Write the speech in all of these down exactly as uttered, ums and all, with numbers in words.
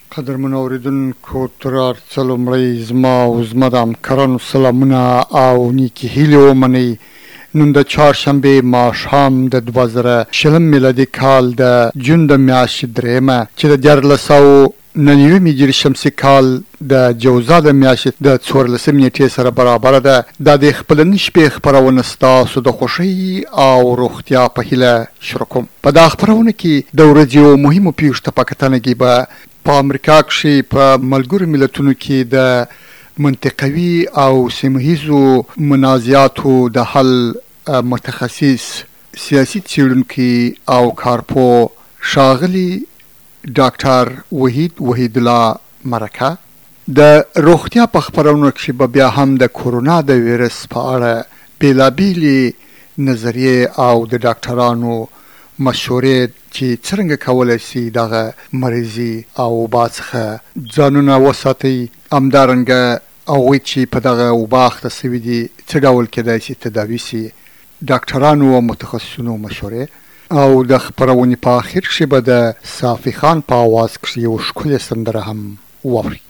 قدرمن اوریدونکو تر هر څه لومړی زما او زما د همکارانو سلامونه او نیکې هیلې ومنئ. نن د چهارشنبې ماښام د دوه زره شلم میلادي کال د جون د میاشتې درېیمه چې د دیارلس سوه نهه نوي هجري شمسي کال د جوزا د میاشتې د څوارلسمې نېټې سره برابره ده. دا د خپلنۍ شپې خپرونه ستاسو د خوښۍ او روغتیا په هیله شروع کوم. په دا خپرونه کې د ورځې یو مهمو پیښو ته په کتنه کې به په امریکا کښې په ملګرو ملتونو کې د منطقوي او سیمهیزو منازعاتو د حل متخصص سیاسي څېړونکي او کارپوه ښاغلي ډاکټر وحید وحید الله مرکه د روغتیا په خپرونو کښې به بیا هم د کورونا د ویروس په اړه بېلابېلې نظریې او د ډاکټرانو مشورې چې څرنګه کولی شي دغه مریضي او وبا څخه ځانونه وساتئ، همدارنګه هغوی چې په دغه وبا اخته سوي دي څه ډول کیدای شي تداوي شي، ډاکټرانو او متخصصینو مشورې. او د خپرونې په اخر کښې به د صافي خان په اواز کښې یو ښکلې سندره هم واورئ.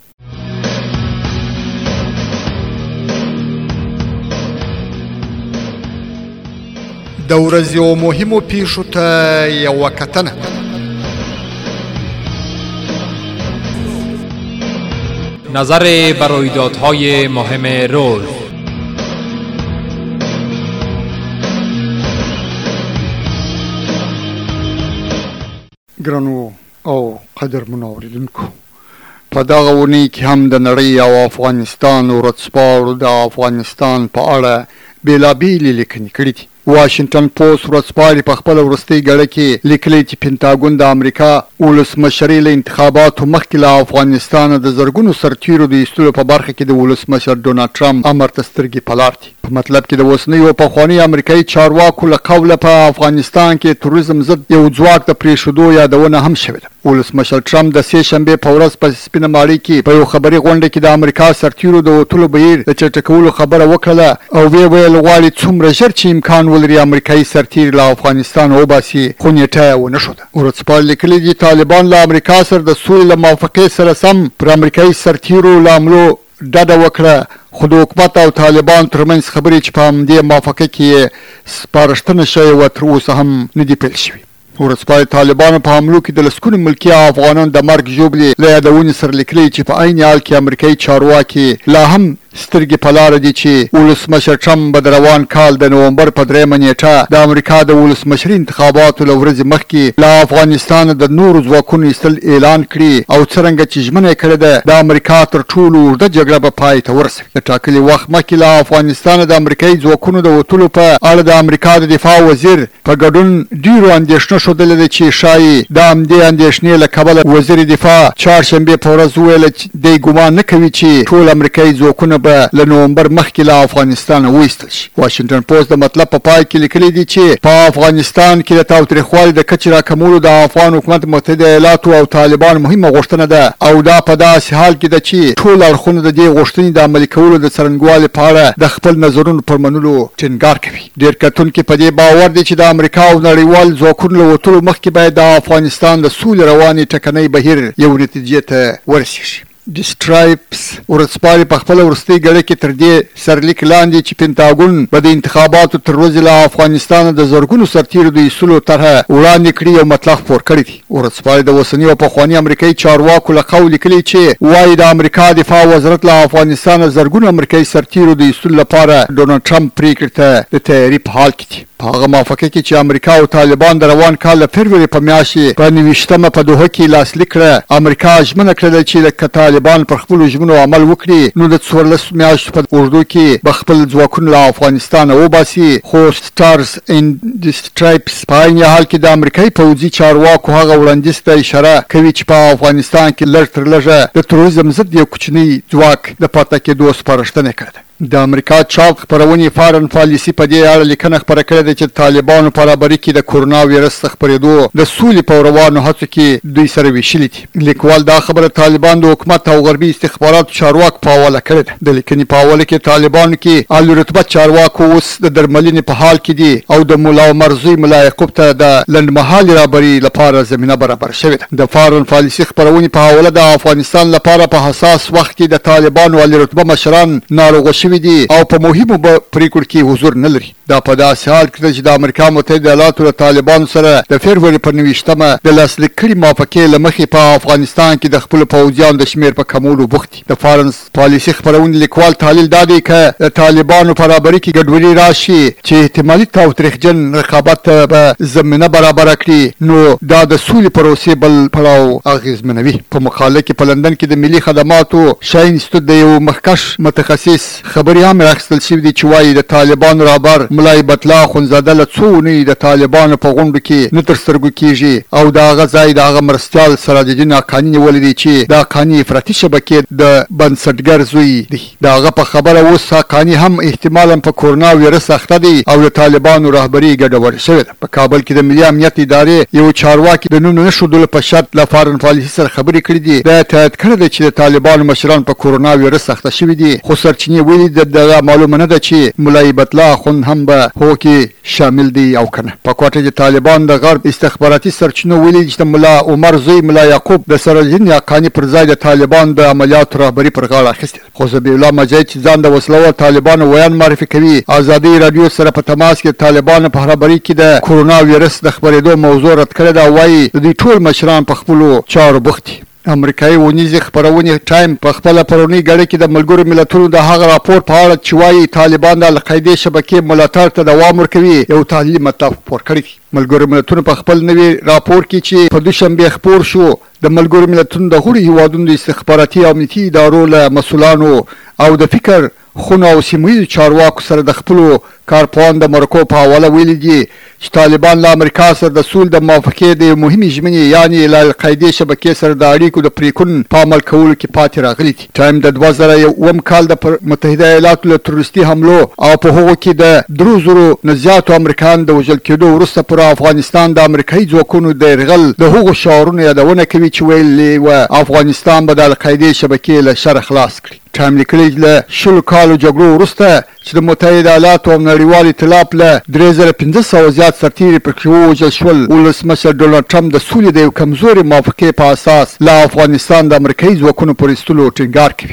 د ورځې یو مهمو پیښو ته یوه کتنه. نظر بر رویدادهای مهم روز. ګرانو او قدرمنو اوریدونکو، په دغه اونۍ کې هم د نړۍ او افغانستان ورځپاڼو د افغانستان په اړه بېلابېلې لیکنې کړي دي. واشنګټن پوسټ ورځپاڼې په خپله وروستۍ ګړه کې لیکلي چې پینټاګون د امریکا ولسمشرۍ له انتخاباتو مخکې له افغانستانه د زرګونو سرتیرو د ایستلو په برخه کې د ولسمشر ډونالډ ټرمپ امر ته سترګې په لار دي. په مطلب کې د اوسنیو پخواني امریکایي چارواکو له قوله په افغانستان کې تروریزم ضد یو ځواک د پرېښودو یادونه هم شوې ده. ولسمشر ټرمپ د سې شنبې په ورځ په سپینه ماڼۍ کې په یو خبري غونډه کې د امریکا سرتیرو د وتلو بهیر د چټکولو خبره وکړله او ویې ویل غواړي څومره ژر چې امکان ولري امریکایي سرتیري له افغانستان وباسي، خو نیټه یې ونه ښوده. ورځپاڼې لیکلي دي طالبان له امریکا سره د سولې له موافقې سره سم پر امریکایي سرتیرو له حملو ډډه وکړه، خو د حکومت او طالبان ترمنځ خبرې چې په همدې موافقه کې یې سپارښتنه شوې وه تر اوسه هم نه دي پیل شوي. ورځپاڼې طالبانو په حملو کې د لسګونو ملکي افغانانو د مرګ ژوبلې له یادونې سره لیکلي چې په عین حال کې امریکایي چارواکي لا هم سترګې په لاره دي چې ولسمشر ټرمپ به د روان کال د نومبر په دریمه نیټه د امریکا د ولسمشري انتخاباتو له ورځې مخکې له افغانستانه د نورو ځواکونو ایستل اعلان کړي او څرنګه چې ژمنه یې کړې ده د امریکا تر ټولو اوږده جګړه به پای ته ورسوي. د ټاکلي وخت مخکې له افغانستانه د امریکایي ځواکونو د وتلو په اړه د امریکا د دفاع وزیر په ګډون ډېرو اندېښنه ښودلې ده چې ښایي د همدې اندېښنې له کبله وزیر دفاع چهارشنبې په ورځ وویله چې دی ګمان نه کوي چې ټول امریکایي ځواکونه به له نومبر مخکې له افغانستانه وایستل شي. واشنګټن پوسټ د مطلب په پای کې لیکلي دي چې په افغانستان کې د تاوتریخوالي د کچې راکمولو د افغان حکومت متحده ایالاتو او طالبان مهمه غوښتنه ده او دا په داسې حال کې ده چې ټول اړخونه د دې غوښتنې د عملي کولو د څرنګوالي په اړه د خپل نظرونو پر منلو ټینګار کوي. ډېر کتونکي په دې باور دي چې د امریکا او نړیوال ځواکونو له وتلو مخکې باید د افغانستان د سولې روانې ټکنۍ بهیر یو نتیجې ته ورسېږي. د سټرایپس ورځپاڼې په خپله وروستۍ ګړه کې تر دې سرلیک لاندې چې پینټاګون به د انتخاباتو تر ورځې له افغانستانه د زرګونو سرتیرو د ایستلو طرحه وړاندې کړي او مطلق خپور کړی دي. ورځپاڼې د اوسني او پخواني امریکایي چارواکو له قول لیکلي چې وایي د امریکا دفاع وزارت له افغانستانه زرګونو امریکایي سرتیرو د ایستلو لپاره ډونالډ ټرمپ پرېکړې ته د تیاري په حال کې دي. په هغه موافقه کې چې امریکا او طالبان د روان کال د فبروري په میاشتې په نویشتمه په دوحه کې لاسلیک کړه، امریکا ژمنه کړې چې که طالبان پر خپلو ژمنو عمل وکړي نو د څوارلسو میاشتو په اوږدو کې به خپل ځواکونه له افغانستانه وباسي. خو سټارز اند سټرایپس په عین حال کې د امریکایي پوځي چارواکو هغه وړاندیز ته اشاره کوي چې په افغانستان کې لږ تر لږه د تروریزم ضد یو کوچنی ځواک د پاتې کېدو سپارښتنه کړې ده. د امریکا چاپ خپرونې فارن پالیسي په دې اړه لیکنه خپره کړې ده چې طالبانو په برابري کې د کورونا ویروس خپرېدو د سولې په روانو هڅو کې دوی سره ویشلي دي. لیکوال دا خبره طالبان د حکومت او غربي استخباراتو چارواکو په حواله کړې ده. د لیکنې په حواله کې طالبانو کې اعلی رتبه چارواکو اوس د درملنې په حال کې دي او د ملا عمر زوی ملا یعقوب ته د لنډمهالې رهبري لپاره زمینه برابر شوې ده. د فارن پالیسي خپرونې په حواله د افغانستان لپاره په حساس وخت کې د طالبانو اعلی رتبه مشران ناروغه شوي دي او په مهمو پریکړو کې حضور نه لري. دا په داسې حال کې ده چې د امریکا متحده ایالاتو له طالبانو سره د فبروري په نویشتمه د لاسلیک کړي موافقې له مخې په افغانستان کې د خپلو پوځیانو د شمېر په کمولو بوخت دي. د فارن پالیسي خپرونې لیکوال تحلیل دا دی که د طالبانو په برابري کې ګډوډي راشي چې احتمالي تاوتریخجن رقابت ته به زمینه برابره کړي نو دا د سولې پروسې بل پړاو اغېزمنوي. په مقاله کې په لندن کې د ملي خدماتو شاهي انستیتوت د یو مخکښ متخصص خبرې هم راخیستل شوي دي چې وایي د طالبانو رهبر ملا هیبت الله اخندزاده له څو اونیو د طالبانو په غونډو کې نه تر سترګو کېږي او د هغه ځای د هغه مرستیال سراج الدین حقاني نیولی دی چې د حقاني افراطي شبکې د بنسټګر زوی دی. د هغه په خبره اوس حقاني هم احتمالا په کورونا ویروس اخته دی او د طالبانو رهبري ګډوډه شوې ده. په کابل کې د ملي امنیت ادارې یو چارواکي د نوم نه ښودلو په شرط له فارن پالیسي سره خبرې کړې دي. دا تایید کړی دی چې د طالبانو مشران په کورونا ویروس اخته شوي دي خو سرچینې ویلي دغه معلومه نه ده چې ملا هیبت الله اخند هم به هغو کې شامل دی او کنه. په کوټه کې طالبان د غرب استخباراتي سرچینو ویلي چې د ملا عمر زوی ملا یعقوب د سراج الدین حقاني پر ځای د طالبان د عملیاتو رهبري پر غاړه اخیستې ده. خو ذبیح الله مجاهد چې ځان د وسلوال طالبانو ویان معرفي کوي ازادي راډیو سره په تماس کې طالبانو په رهبري کې د کورونا ویروس د خپرېدو موضوع رد کړې ده او وایي د دوی ټول مشران په خپلو چارو بوخت دي. امریکایي ونیزې خپرونې ټایم په خپله پرونۍ ګړۍ کې د ملګرو ملتونو د هغه راپور په اړه چې وایي طالبان د القاعدې شبکې ملاتړ ته دوام ورکوي یو تحلیلي مطلب خپور کړی دی. ملګرو ملتونو په خپل نوي راپور کې چې په دوشنبې خپور شو د ملګرو ملتونو د غړو هیوادونو د استخباراتي او امنیتي ادارو له مسؤلانو او د فکر خونو او سیمهییزو چارواکو سره د خپلو کارپوهانو د مرکو په حواله ویلي دي چې طالبان له امریکا سره د سولې د موافقې د مهمې ژمنې یعنې له القاعدې شبکې سره د اړیکو د پریکون په عمل کولو کې پاتې راغلي دي. ټایم د دوه زره اووم کال د متحده ایالاتو له تروریستي حملو او په هغو کې د درو زرو نه زیاتو امریکایانو د وژل کېدو وروسته پر افغانستان د امریکایي ځواکونو د یرغل د هغو شعارونو یادونه کوي چې ویلي وه افغانستان به د القاعدې شبکې له شره خلاص کړي. ټایم لیکلي له شلو کالو جګړو وروسته چې د متحده ایالاتو او نړیوال ائتلاف له درې زره پنځه سوه زیات سرتیري پکې ووژل شول. ولسمشر ډونالډ ټرمپ د سولې د یو کمزورې موافقې په اساس له افغانستان د امریکایي ځواکونو پر ایستلو ټینګار کوي.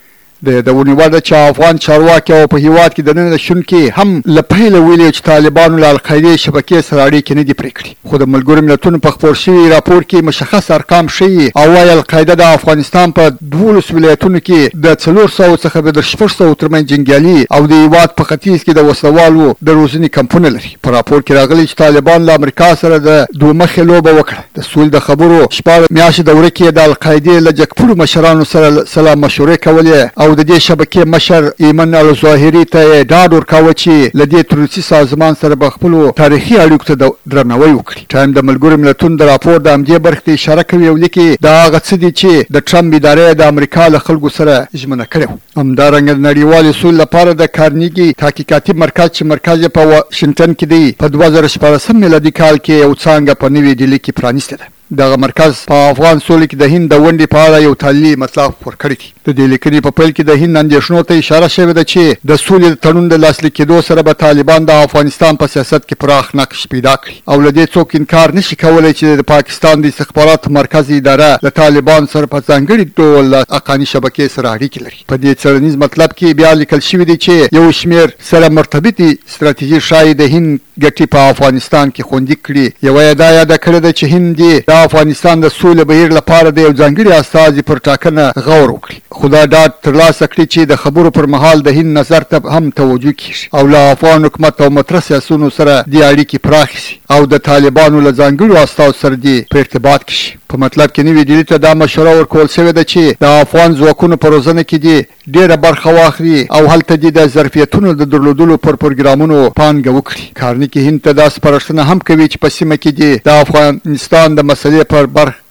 د دونې وړ ده چې افغان چارواکي او په هیواد کې دننه شونکي هم له پیله ویلي چې طالبانو له القاعدې شبکې سره اړیکې نه دي پرې کړي. خو د ملګرو ملتونو په خپور شوي راپور کې مشخص ارقام ښیي او وایي القاعده د افغانستان په دولسو ولایتونو کې د څلور سوو څخه به د شپږ سوو ترمنځ جنګیالي او د هیواد په ختیځ کې د وسلوالو د روزنې کمپونه لري. په راپور کې راغلي چې طالبان له امریکا سره د دوه مخې لوبه وکړه. د سولې د خبرو شپاړس میاشتې دوره کې د القاعدې له جګپوړو مشرانو سره سلا مشورې کولې او د دې شبکې مشر ایمن الظاهري ته ډاډ ورکاوه چې له دې تروریستي سازمان سره به خپلو تاریخي اړیکو ته درناوی وکړي. ټایم د ملګرو ملتونو د راپور د همدې برخې ته اشاره کوي او لیکي دا هغه څه دي چې د ټرمپ ادارې د امریکا له خلکو سره ژمنه کړې وه. همدارنګه د نړیوالې سولې لپاره د کارنیګي تحقیقاتي مرکز چې مرکز یې په واشنګټن کې دی په دوه زره شپاړسم میلادي کال کې یو څانګه په نوې ډیلي کې پرانیستې ده. دغه مرکز په افغان سولې کې د هند د ونډې په اړه یو تحلیلي مطلب خپور کړی دی. د دې لیکنې په پیل کې د هند اندېښنو ته اشاره شوې ده چې د سولې د تړون د لاسلیک کېدو سره به طالبان د افغانستان په سیاست کې پراخ نقش پیدا کړي او له دې څوک انکار نشي کولی چې د پاکستان د استخباراتو مرکزي اداره له طالبان سره په ځانګړي ډول له حقاني شبکې سره اړیکې لري. په دې څېړنیز مطلب کې بیا لیکل شوي دي چې یو شمېر سره مرتبطې ستراتیژي ښایي د هند ګټې په افغانستان کې خوندي کړي. یوه یې دا یاده کړې ده چې هند د افغانستان د سولې بهیر لپاره د یو ځانګړي استازي پر ټاکنه غور وکړي. خو دا ډاډ ترلاسه کړي چې د خبرو پر مهال د هند نظر ته هم توجه کیږي او له افغان حکومت او مطرح سیاسونو سره د اړیکې پراخې شي او د طالبانو له ځانګړو استازو سره دې په ارتباط کې شي. په مطلب کې نوې ډیلي ته دا مشوره ورکول شوې ده چې د افغان ځواکونو په روزنه کې دې ډېره برخه واخلي او هلته دې د ظرفیتونو د درلودلو پر پروګرامونو پانګه وکړي. کارنیګي هند ته دا سپارښتنه هم کوي چې په سیمه کې دې د افغانستان د مسلې پر برخه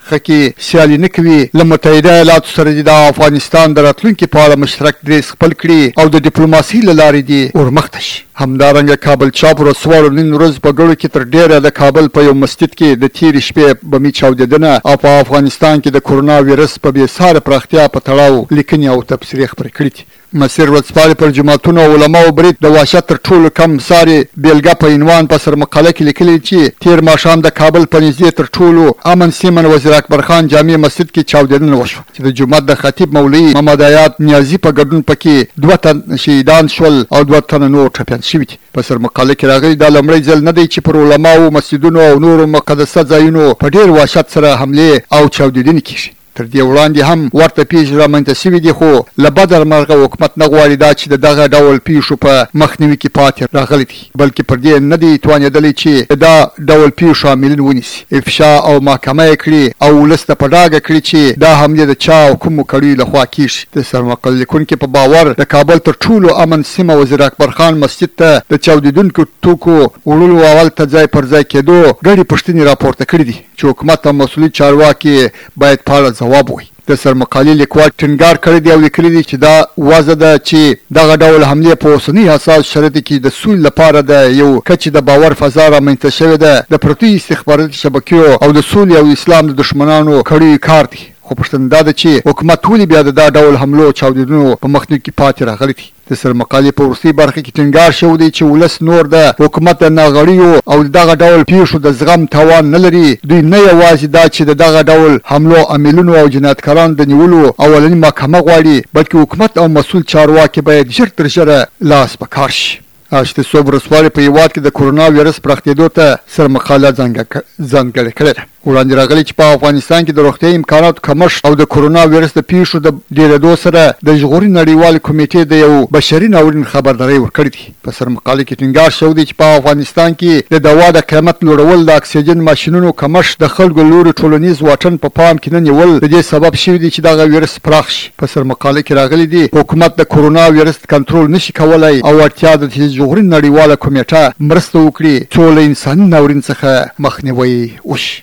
خکې سیالي نه کوي. له متحده ایالاتو سره د افغانستان د راتلونکي په اړه مشترک دریځ خپل کړي او د ډیپلوماسۍ له لارې دې ورمخته شي. همدارنګه کابل چاپ ورسوالو نن ورځ په ګړو کې تر ډیره د کابل په یو مسجد کې د تېرې شپې بمي چاودېدنه او په افغانستان کې د کورونا ویروس په بېساره پراختیا په تړاو لیکنې او تبصرې خپرې کړي دي. مسیر ورځپاڼې پر جماعتونو او علماو برید د وحشت تر ټولو کم سارې بیلګه په عنوان په سرمقاله کې لیکلي چې تېر ماښام د کابل په نږدې تر ټولو امن سیمن وزیر اکبر خان جامع مسجد کې چاودېدنه وشوه چې د جومات د خطیب مولوي محمد حیات نیازي په ګډون پکې دوه تن شهیدان شول او دوه تنه نور ټپیان شوي دي. په سرمقاله کې راغلي دا لومړی ځل نه دی چې پر علماو، مسجدونو او نورو مقدسه ځایونو په ډېر وحشت سره حملې او چاودېدنې کېږي. تر دې وړاندې هم ورته پیښې رامنځته شوي دي، خو له بده مرغه حکومت نه غواړي دا چې د دغه ډول پیښو په مخنیوي کې پاتې راغلی دی، بلکې پر دې نه دی توانېدلی چې دا ډول پیښو عاملین ونیسي. افشا او محکمه یې کړي او ولس ته په ډاګه کړي چې دا حملې د چا او کومو کړیو لخوا کېږي. د سرمقاله لیکونکي په باور د کابل تر ټولو امن سیمه وزیر اکبر خان مسجد ته د چاودېدونکو توکو وړلو اول ته ځای پر ځای کېدو ګډې پوښتنې راپورته کړي دي چې حکومت او مسؤلي چارواکي باید په اړه ځواب ووایي. د سرمقالې لیکوال ټینګار کړی دی او لیکلي دي چې دا وضع ده چې دغه ډول حملې په اوسني حساس شرایطو کې د سولې لپاره د یو کچې د باور فضا رامنځته شوې ده. د پرتو استخباراتي شبکیو او د سولې او اسلام د دښمنانو کړی کار دی، خو پوښتنه دا ده چې حکومت ولې بیا د دا ډول حملو او چاودېدنو په مخنیوي کې پاتې راغلی دی. د سرمقالې په وروستۍ برخه کې ټینګار شوی دی چې ولس نور د حکومت د ناغړیو او دغه ډول پیښو د زغم توان نه لري. دوی نه یوازې دا چې د دغه ډول حملو عاملینو او جنایتکارانو د نیولو اولنۍ محکمه غواړي، بلکې حکومت او مسؤل چارواکي باید ژر تر ژره لاس په کار شي. اشته صوب ورسوالۍ په هېواد کې د کورونا ویروس پراختېدو ته سرمقاله ځانګړې کړې ده. وړاندې راغلي چې په افغانستان کې د روغتیايي امکاناتو کمښت او د کورونا ویروس د پیښو د ډېرېدو سره د ژغورنې نړیوالې کمیټې د یو بشري ناورین خبرداری ورکړې دي. په سرمقاله کې ټینګار شوی دی چې په افغانستان کې د دوا د قیمت لوړول، د اکسیجن ماشینونو کمښت، د خلکو لوري ټولنیز واټن په پام کې نه نیول د دې سبب شوي دي چې دغه ویروس پراخ شي. په سرمقاله کې راغلي دي حکومت د کورونا ویروس کنټرول نشي کولای او اړتیا ده چې ژغورنې نړیواله کمیټه مرسته وکړي څو له انساني ناورین څخه مخنیوی وشي.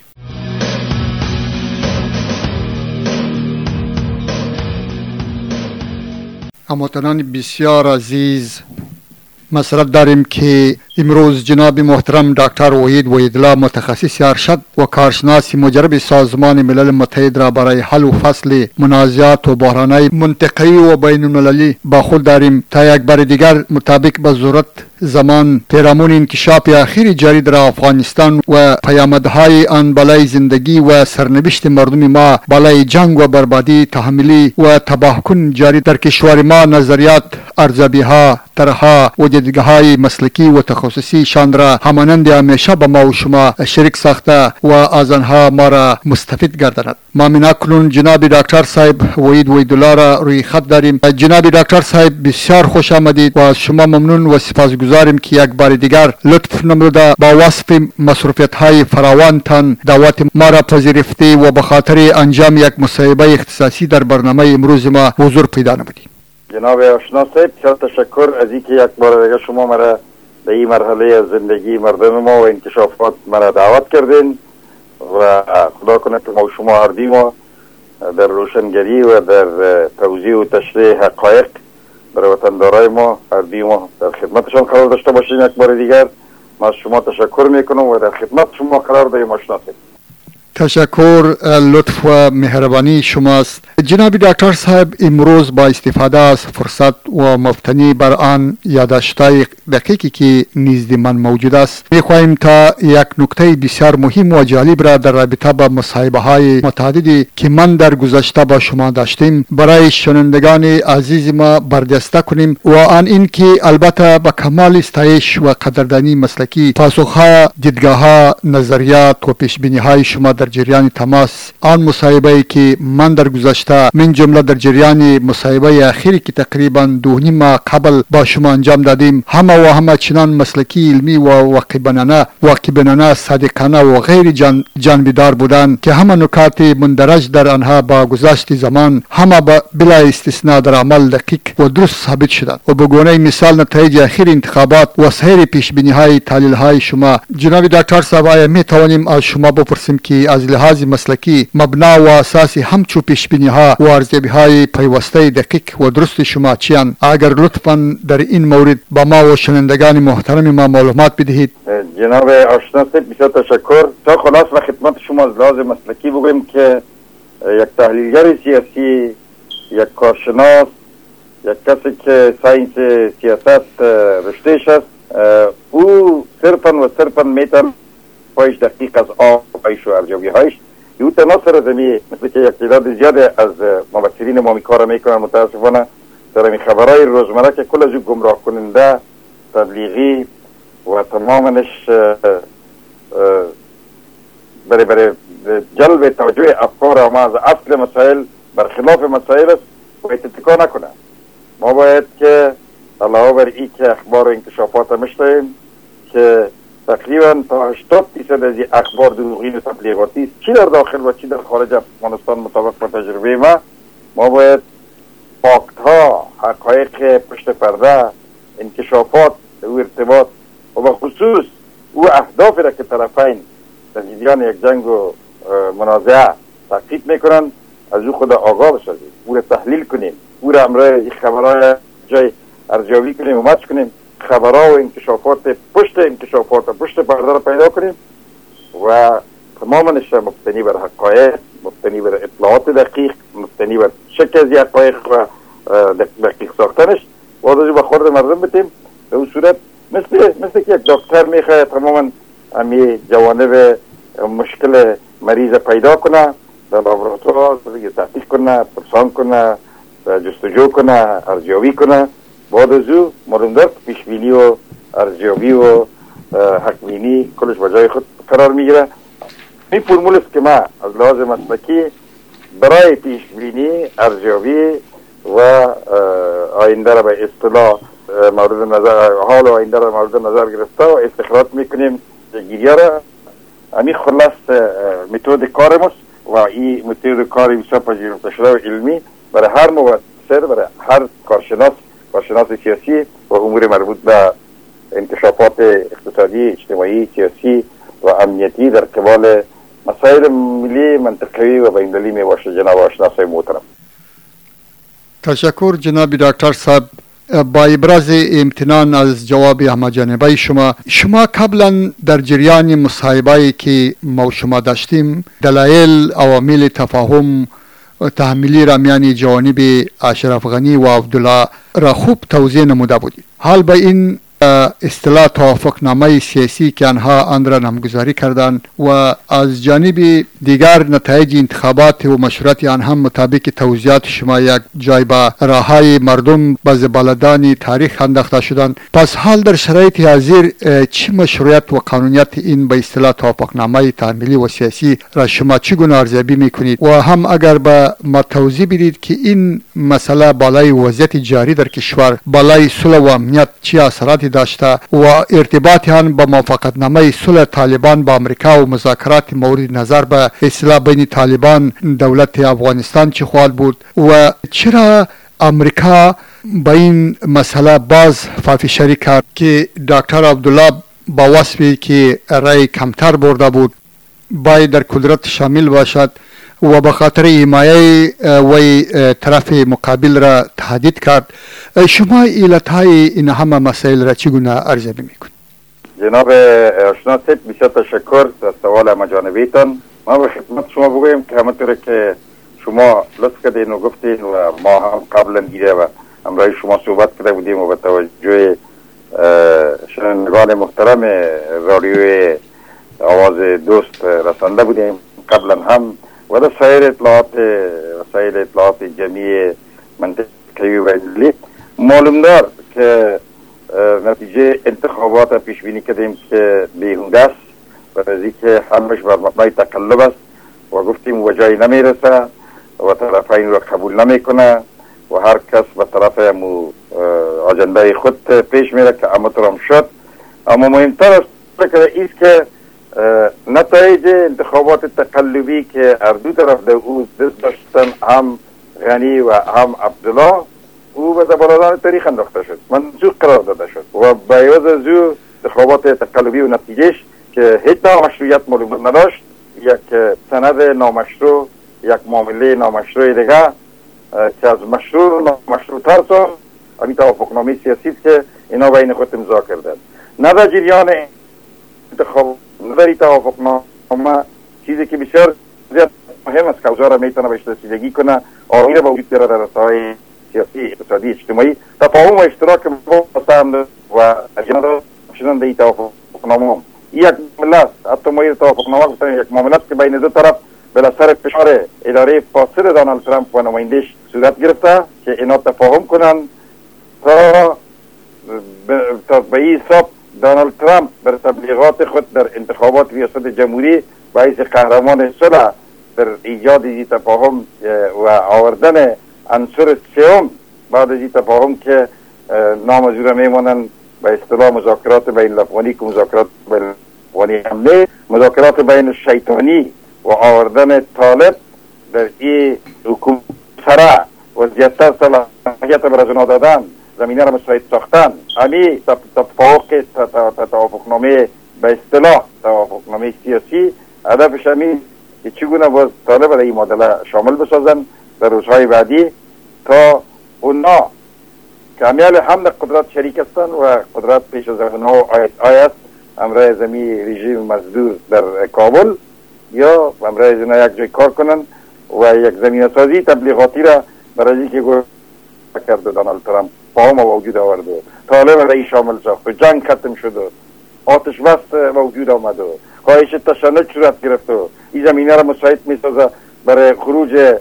هموطنان بسیار عزیز، مسرت داریم که امروز جناب محترم دکتر وحید وحیدالله متخصص ارشد و کارشناس مجرب سازمان ملل متحد را برای حل و فصل منازعات و بحرانهای منطقه‌ای و بین المللی با خود داریم تا یک بار دیگر مطابق به ضرورت زمان پیرامون انکشاف اخیر جاری در افغانستان و پیامدهای آن بالای زندگی و سرنوشت مردم ما بالای جنگ و بربادی تحملی و تباهکن جاری در کشور ما نظریات، ارزیابی‌ها، طرح‌ها و دیدگاه‌های مسلکی و تخصصی شان را همانند همیشه به ما و شما شریک ساخته و از آنها ما را مستفید گرداند. ما من اکنون جناب دکتر صاحب وحید وحیدالله را روی خط داریم. جناب دکتر صاحب بسیار خوش آمدید و از شما ممنون و سپاسگزاریم که یک بار دیگر لطف نموده با وصف مصروفیت‌های فراوانتان دعوت ما را پذیرفته و به خاطر انجام یک مصاحبه اختصاصی در برنامه امروز ما حضور پیدا نمودید. جناب آشنا صاحب بسیار تشکر از اینکه یک بار دیگر شما مرا به این مرحله از زندگی مردم ما و انکشافات مرا دعوت کردین و خدا کنه که ما و شما هر دیما در روشنگری و در توضیح و تشریح حقایق برای وطندارای ما هر دیما در خدمتشان قرار داشته باشیم. یک بار دیگر ما از شما تشکر میکنم و در خدمت شما قرار داریم. آشنا صاحب تشکر، لطف و مهربانی شماست. جناب دکتر صاحب امروز با استفاده از فرصت و مفتنی بر آن یادداشت‌های دقیقی که نزد من موجود است می‌خواهیم تا یک نکته بسیار مهم و جالب را در رابطه با مصاحبه‌های متعددی که من در گذشته با شما داشتیم برای شنوندگان عزیز ما برجسته کنیم و آن این که البته با کمال استایش و قدردانی مسلکی پاسخ‌ها، دیدگاه‌ها، نظریات و پیش‌بینی‌های شما در جریان تماس آن مصاحبه‌ای که من در گذشته من جمله در جریان مصاحبه اخیری که تقریبا دو نیم ماه قبل با شما انجام دادیم همه و همه چنان مسلکی، علمی و واقع‌بینانه واقع‌بینانه صادقانه و غیر جان جانبدار بودند که همه نکات مندرج در آنها با گذشت زمان همه بلا استثناء در عمل دقیق و درست ثابت شدند و به گونه مثال نتایج اخیر انتخابات و سایر پیش‌بینی‌های تحلیل‌های شما. جناب دکتر صاحب، آیا می توانیم از شما بپرسیم که از از لحاظ مسلکی مبنا و اساس همچو پیشبینی ها و ارزیابی های پیوسته دقیق و درست شما چیان؟ اگر لطفا در این مورد با ما و شنوندگان محترم ما معلومات بدهید. جناب آشنا صاحب بسیار تشکر. تا خلاص و خدمت شما از لحاظ مسلکی بگویم که یک تحلیلگر سیاسی، یک کارشناس، یک کسی که ساینس سیاست رشتهش است، او صرفا و صرفا میتون پایش دقیق از آب پایش و ارزیابی هایش او تناصر زمین مثل که یک تعداد زیاده از مبصرین ما می کار میکنن متاسفانه در این خبرهای روزمره که کل از او گمراه کننده، تبلیغی و تمامش برای برای جلب توجه افکار ما از اصل مسائل برخلاف مسائل است باید اتکا نکنه. ما باید که علاوه بر این که اخبار و انکشافات مشتیم که تقریبا تا هشتاد درصد از این اخبار دروغی و تبلیغاتی است، چی در داخل و چی در خارج افغانستان مطابق با تجربه ما ما باید فاکت ها، حقایق پشت پرده، انکشافات و ارتباط و به خصوص او اهداف را که طرفین در جریان یک جنگ و منازعه تحقیق میکنن از او خود آگاه بسازیم، او را تحلیل کنیم، او را امرای این خبرهای جای ارزیابی کنیم و مچ کنیم، خبرها و انکشافات پشت انکشافات و پشت پرده را پیدا کنیم و تمامش مبتنی بر حقایق، مبتنی بر اطلاعات دقیق، مبتنی بر شک از حقایق و دقیق ساختنش وادازی به خورد مردم بتیم. به اون صورت مثل مثل که یک دکتر میخواه تماما امی جوانب مشکل مریض پیدا کنه، در لابراتوار تحقیق کنه، پرسان کنه، جستجو کنه، ارزیابی کنه، بعد از او معلوم دار پیشبینی و ارزیابی و حقبینی کلش با جای خود قرار میگیره. این فرمول است که ما از لحاظ مسلکی برای پیشبینی، ارزیابی و آینده را به اصطلاح مورد نظر حال و آینده را مورد نظر گرفته و استخراج میکنیم گیریه را. همین خلاص متد کار ماست و این متد کار بسیار پذیرفته شده و علمی برای هر مبصر، برای هر کارشناس، کارشناس سیاسی و امور مربوط به انکشافات اقتصادی، اجتماعی، سیاسی و امنیتی در قبال مسائل ملی، منطقوی و بین‌المللی می باشه. جناب آشناسای محترم، تشکر جناب دکتر صاحب. با ابراز امتنان از جواب همه‌جانبه شما شما قبلا در جریان مصاحبه‌ای که ما شما داشتیم دلایل عوامل تفاهم تحمیلی را میان جوانب اشرف غنی و عبدالله را خوب توضیح نموده بودید. حال به این اصطلاح توافقنامه سیاسی که آنها آن را نامگذاری کردند و از جانب دیگر نتایج انتخابات و مشروعیت آنها مطابق توضیحات شما یک جای به راههای مردم به زباله‌دان تاریخ انداخته شدند. پس حال در شرایط حاضر چی مشروعیت و قانونیت این به اصطلاح توافقنامه تحمیلی و سیاسی را شما چگونه ارزیابی میکنید و هم اگر به ما توضیح بدید که این مسئله بالای وضعیت جاری در کشور، بالای صلح و امنیت چی اثراتی داشته و ارتباط آن با موافقتنامه صلح طالبان با امریکا و مذاکرات مورد نظر به اصلاح بین طالبان دولت افغانستان چه خواهد بود و چرا امریکا با این مسئله باز فافیشاری کرد که دکتر عبدالله با وصفی که رای کمتر برده بود باید در قدرت شامل باشد و به خاطر حمایه وی طرف مقابل را تهدید کرد. شما علتهای این همه مسائل را چگونه ارزیابی میکنید؟ جناب آشنا صاحب بسیار تشکر از سوال همه‌جانبه‌تان. ما به خدمت شما بگویم که همونطور که شما لطف کردین و گفتین و ما هم قبلا دیده و همراه شما صحبت کرده بودیم و به توجه شنوندگان محترم رادیوی آواز دوست رسانده بودیم قبلا هم و در سایر اطلاعات وسایل اطلاعات جمعی منطقه‌ای و بین‌المللی معلوم دار که نتیجه انتخابات پیش بینی کردیم که بیهوده است و از اینکه همش بر مبنای تقلب است و گفتیم و جایی نمیرسه و طرفین را قبول نمیکنه و هر کس به طرف امو آجنده خود پیش میره که امطورم شد. اما مهمتر است که ایست که نتایج انتخابات تقلبی که هر دو طرف در او دست داشتن، هم غنی و هم عبدالله، او به زباله‌دان تاریخ انداخته شد، منسوخ قرار داده شد و به عوض از او انتخابات تقلبی و نتیجهش که هیچ نوع مشروعیت معلوم نداشت یک سند نامشروع، یک معامله نامشروع دیگه که از مشروع نامشروع تر سا همین توافقنامه سیاسی است که اینا بین خود امضا کردن. نه در جریان انتخاب نظری توافقنامه چیزی که بسیار زیاد مهم است که اوضاع میتونه بهش رسیدگی کنه، آخر با وجود داره در رسانه‌های سیاسی، اقتصادی، اجتماعی تفاهم و اشتراک مستمر و اجنده شدن در این توافقنامه. یک معامله است، حتی ما این توافقنامه گفتن یک معامله است که بین دو طرف بلا سر فشار اداره فاسد دونالد ترامپ و نماینده‌اش صورت گرفته که اینا تفاهم کنن تا تا به این حساب دونالد ترامپ بر تبلیغات خود در انتخابات ریاست جمهوری باعث قهرمان صلح در ایجاد این تفاهم و آوردن عنصر سوم بعد از این تفاهم که نام از او میمانند به اصطلاح مذاکرات بین الافغانی که مذاکرات بین الافغانی حمله، مذاکرات بین شیطانی و آوردن طالب در این حکومت سره و زیادتر صلاحیت بر از اونا دادن، زمینه را مساعد ساختن، امی توافق توافقنامه به اصطلاح توافقنامه سیاسی هدفش همین که چگونه باز طالب را این معادله شامل بسازن در روزهای بعدی تا اونا که همیال هم در قدرت شریک هستن و قدرت پیش از اونها آیت امرای زمین رژیم مزدور در کابل یا امرای زمین یک جای کار کنن و یک زمین سازی تبلیغاتی را برای که گفت کرد دونالد ترامپ فهم و وجود آورد و طالب رئی شامل ساخت و جنگ ختم شد و آتش بس وجود آمد و خواهش تشنج صورت گرفت و این زمینه را مساعد می سازه برای خروج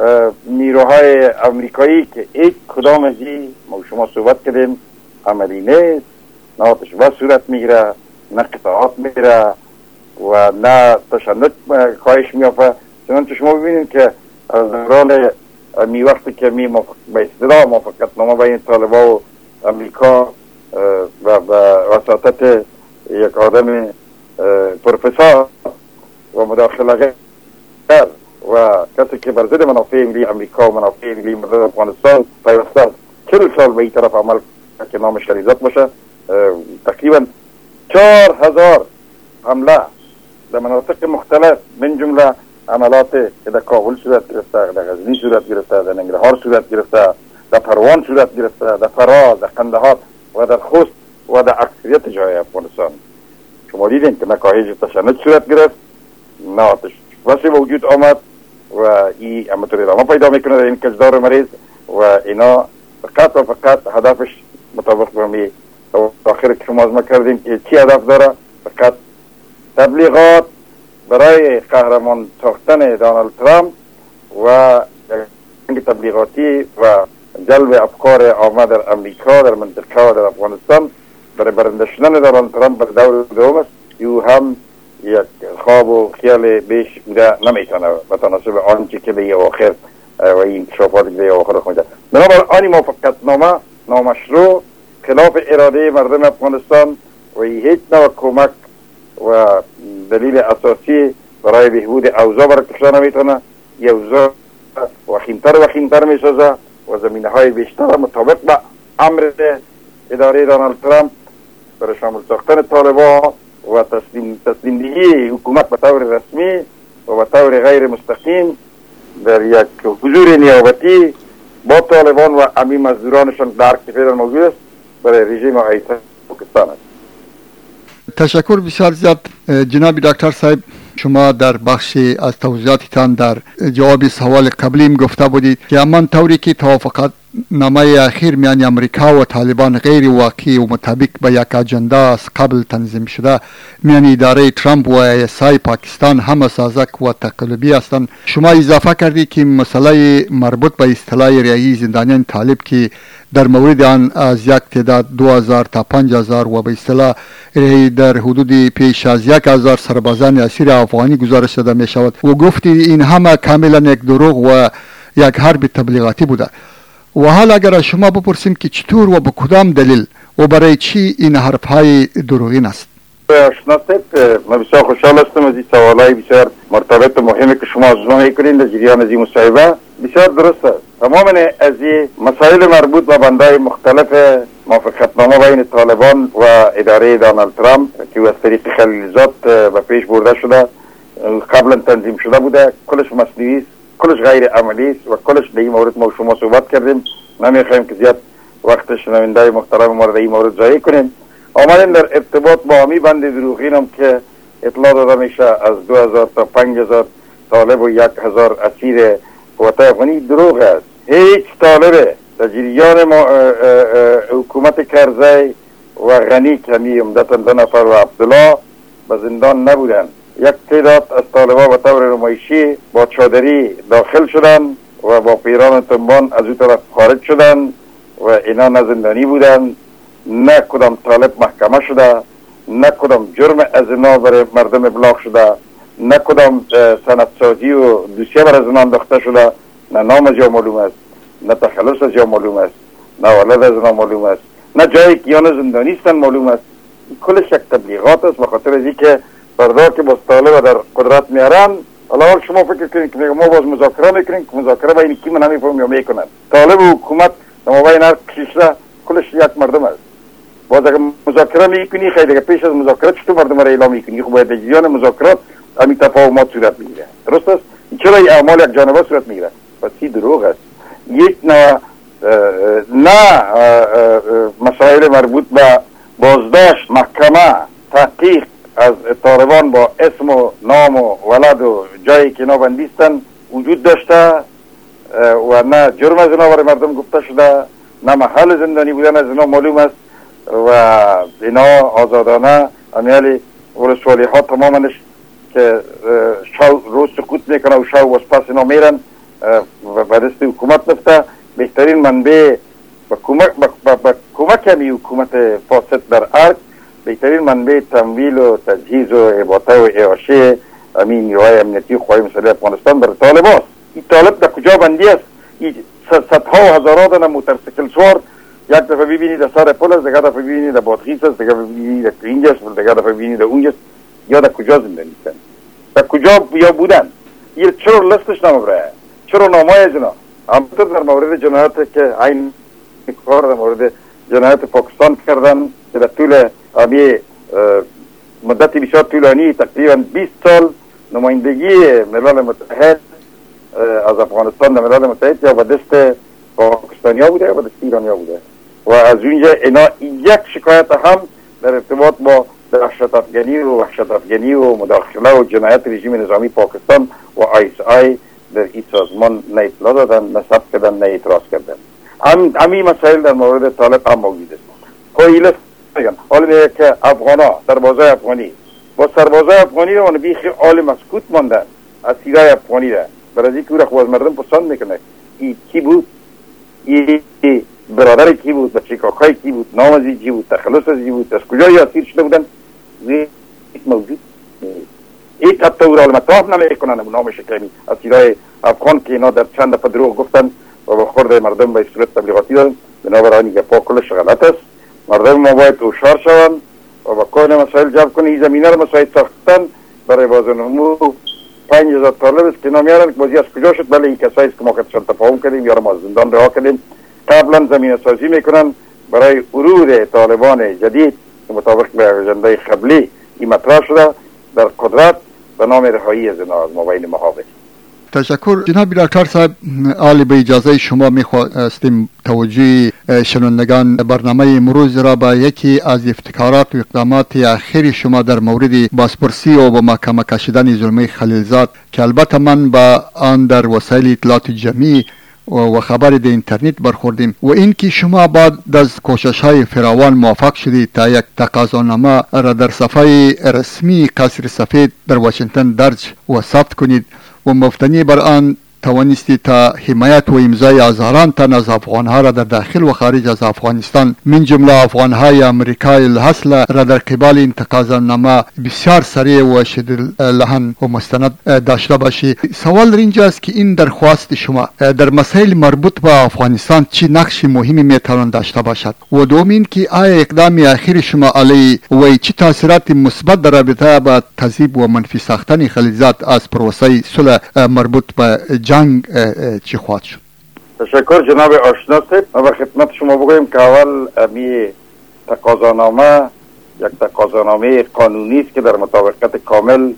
نیروهای امریکایی که یک کدام از این ما شما صحبت کردیم عملی نیست، نه آتش بس صورت میگیره، نه قطعات میگیره و نه تشنج خواهش میافه. چنانچه شما ببینید که از دوران می وقتی که می مف... به اصطلاح موافقت نامه بین طالبان و امریکا و به وساطت یک آدم پروفسور و مداخله غیر و کسی که بر ضد منافع ملی امریکا و منافع ملی مردم افغانستان پیوسته چهل سال به این طرف عمل که نامش ریاضت باشه، تقریبا چهار هزار حمله در مناطق مختلف من جمله عملات که در کابل صورت گرفته، در غزنی صورت گرفته، در ننگرهار صورت گرفته، در پروان صورت گرفته، در فراز، در قندهار و در خوست و در اکثریت جای افغانستان. شما دیدین که نکاهش تشنج صورت گرفت، نه آتش بسی وجود آمد و این امطور ادامه پیدا میکنه در این کشدار مریض و اینا فقط و فقط هدفش مطابق برمی آخر که شما از ما کردیم که چی هدف داره؟ فقط تبلیغات برای قهرمان ساختن دونالد ترامپ و جنگ تبلیغاتی و جلب افکار عامه در امریکا در منطقه و در افغانستان برای برنده شدن دونالد ترامپ بر دور دوم است. یو هم یک خواب و خیال بیش بوده نمیتونه به تناسب آنچه که به آخر و این انکشافات که به آخر خونده. بنابراین آنی موافقت نامه نامشروع خلاف اراده مردم افغانستان و هیچ نوع کمک و دلیل اساسی برای بهبود اوضاع برای کشور نمیتونه. یه اوضاع وخیمتر وخیمتر میسازه و زمینه های بیشتر مطابق با امر اداره دونالد ترامپ برای شامل ساختن طالبان و تسلیم تسلیمدهی حکومت به طور رسمی و به طور غیر مستقیم در یک حضور نیابتی با طالبان و امی مزدورانشان در کفیر موجود است برای رژیم ایسا پاکستان است. تشکر بسیار زیاد جناب دکتر صاحب. شما در بخش از توضیحاتتان در جواب سوال قبلیم گفته بودید که همان طوری که توافقات نامه اخیر میان امریکا و طالبان غیر واقعی و مطابق به یک اجنده از قبل تنظیم شده میان اداره ترامپ و ای اس آی پاکستان هم سازک و تقلبی هستند. شما اضافه کردید که مسئله مربوط به اصطلاح رهایی زندانیان طالب که در مورد آن از یک تعداد دو هزار تا پنج هزار و به اصطلاح در حدود پیش از یک هزار سربازان اسیر افغانی گزارش داده می شود و گفتید این همه کاملا یک دروغ و یک حرب تبلیغاتی بوده. و حال اگر شما بپرسیم که چطور و به کدام دلیل و برای چی این حرفهای دروغین است؟ آشنا صاحب، من بسیار خوشحال هستم از این سوالای بسیار مرتبط و مهمی که شما از ما میکنین در جریان از این مصاحبه. بسیار درست است. تمام از این مسائل مربوط به بندهای مختلف موافقتنامه بین طالبان و اداره دونالد ترامپ که از طریق خلیلزاد به پیش برده شده قبلا تنظیم شده بوده، کلش مصنوعی است، کلش غیر عملی است و کلش در این مورد ما شما صحبت کردیم. نمیخوایم که زیاد وقت شنونده محترم ما را در این مورد ضایع کنیم. آمدیم در ارتباط با همی بند دروغین هم که اطلاع داده میشه از دو هزار تا پنج هزار طالب و یک هزار اسیر قوات افغانی. دروغ است. هیچ طالب در جریان حکومت کرزی و غنی کمی عمدتا دو نفر و عبدالله به زندان نبودند. یک تعداد از طالبان به طور نمایشی با چادری داخل شدن و با پیران تنبان از او طرف خارج شدن و اینا نه زندانی بودن، نه کدام طالب محکمه شده، نه کدام جرم از اینا برای مردم ابلاغ شده، نه کدام سندسازی و دوسیه بر از اینا انداخته شده، نه نام از جا معلوم است، نه تخلص از جا معلوم است، نه ولد از اینا معلوم است، نه جایی که یان زندانی هستن معلوم است. کلش یک تبلیغات است. بخاطر از اینکه فردا که باز طالب در قدرت میارن، الان شما فکر کنید که ما باز مذاکره میکنیم که مذاکره بین کی من نمیفهم یا میکنن. طالب و حکومت در مابین هر کشور کلش یک مردم است. باز اگر مذاکره میکنی خیلی دیگه پیش از مذاکرات چطور مردم را اعلام میکنی؟ خب باید در جریان مذاکرات همین تفاهمات صورت میگیره. درست است؟ چرا این اعمال یک جانبه صورت میگیره؟ پس این دروغ است. یک نه نه مسائل مربوط به بازداشت، محکمه، تحقیق از طالبان با اسم و نام و ولد و جایی که اینا بندیستن وجود داشته و نه جرم از اینا برای مردم گفته شده، نه محل زندانی بودن از اینا معلوم است و اینا آزادانه امیالی ولسوالی ها تمامنش که شو روز سقوط میکنه و شو واسپاس اینا میرن و به دست حکومت نفته. بهترین منبع با کمک با, با کمک همی حکومت فاسد در ارگ بهترین منبع تمویل و تجهیز و احاطه و اعاشه همین نیروهای امنیتی و قوای مسلح افغانستان در طالب است. این طالب در کجا بندی است؟ این صدها و هزارات دانه موتورسیکل سوار یک دفعه ببینید در سر پل است، دیگه دفعه ببینید در بادغیس است، دیگه ببینید در اینجا است، دیگه دفعه ببینید در اونجا است. یا در کجا زندگی کردن؟ در کجا یا بودن؟ این چرا لستش نمیبره؟ چرا نامای از اینا؟ همونطور در مورد جنایات که این کار در مورد جنایات پاکستان کردن که در طول همی مدت بسیار طولانی تقریبا بیست سال نمایندگی ملل متحد از افغانستان در ملل متحد یا به دست پاکستانی ها بوده یا به دست ایرانی ها بوده و از اونجا اینا یک شکایت هم در ارتباط با دهشت افغانی و وحشت افغانی و مداخله و جنایت رژیم نظامی پاکستان و آیس آی در این سازمان نه اطلاع دادن، نه ثبت کردن، نه اعتراض کردن. هم همین مسائل در مورد طالب هم موجود است. کویلس میگن حالا میگه که افغانا سربازای افغانی با سربازای افغانی رو بیخی حال مسکوت ماندن از سیرای افغانی را برای اینکه او را خواهد مردم پسند میکنه. این کی بود؟ این برادر کی بود؟ بچه کاکای کی بود؟ نام از چی بود؟ تخلص از چی بود؟ از کجا اسیر شده بودن؟ این موجود این حتی او را مطرح نمیکنن نامش کمی از سیرای افغان که اینا در چند دفعه دروغ گفتن و به خورده مردم به صورت تبلیغاتی دادن. بنابراین این گپا کلش غلط است. مردم ما باید هوشیار شوند و با کار مسائل جمع کنن. این زمینه رو مسائل ساختن برای بازنمو پنج هزار طالب است که نمیارن که بازی از کجا شد. بله این کسایی است که ما خودشان تفاهم کردیم یا رو ما زندان رها کردیم. قبلا زمینه سازی میکنن برای ورود طالبان جدید که مطابق به اجنده قبلی این مطرح شده در قدرت به نام رهایی از اینا از مابین محابط. تشکر جناب دکتر صاحب. عالی به اجازه شما میخواستیم توجه شنوندگان برنامه امروز را به یکی از ابتکارات و اقدامات اخیر شما در مورد بازپرسی و به محکمه کشیدن زلمه خلیلزاد که البته من به آن در وسایل اطلاعات جمعی و خبر در اینترنت برخوردیم و اینکه شما بعد از کوشش های فراوان موفق شدید تا یک تقاضانامه را در صفحه رسمی قصر سفید در واشنگتن درج و ثبت کنید و مفتنی بر آن توانستی تا حمایت و امضای هزاران تن از افغانها را در داخل و خارج از افغانستان من جمله افغانهای امریکای الاصل را در قبال این تقاضانامه بسیار سریع و شدید لحن و مستند داشته باشی. سوال در اینجا است که این درخواست شما در مسائل مربوط به افغانستان چی نقش مهمی میتوان داشته باشد و دوم این که آیا اقدام اخیر شما علی و چی تاثیرات مثبت در رابطه با تضییع و منفی ساختن خلیلزاد از پروسه صلح مربوط به جنگ چی خواهد شد؟ تشکر جناب آشنا صاحب. ما به خدمت شما بگویم که اول می تقاضانامه یک تقاضانامه قانونی است که در مطابقت کامل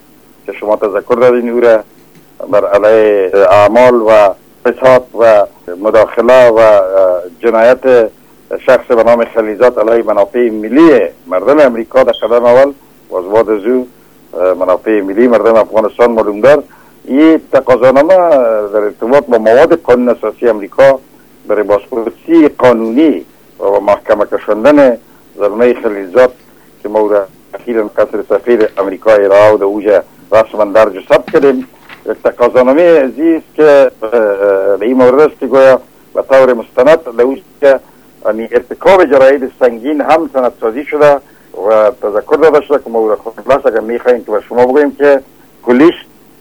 که شما تذکر دادین او را بر علیه اعمال و فساد و مداخله و جنایت شخص به نام خلیزات علیه منافع ملی مردم امریکا در قدم اول و از بعد از او منافع ملی مردم افغانستان معلوم دار. این تقاضانامه در ارتباط با مواد قانون اساسی امریکا برای بازپرسی قانونی و محکمه کشاندن زلمه خلیزات که ما را اخیراً قصر سفیر امریکا ارائه و در اوجه رسما درج و ثبت کردیم. یک تقاضانامه عزیز که به این مورد است که گویا به طور مستند در اوجه که ارتکاب جراید سنگین هم سندسازی شده و تذکر داده شده که ما را خلاص اگر میخواهیم که به شما بگوییم که کلیش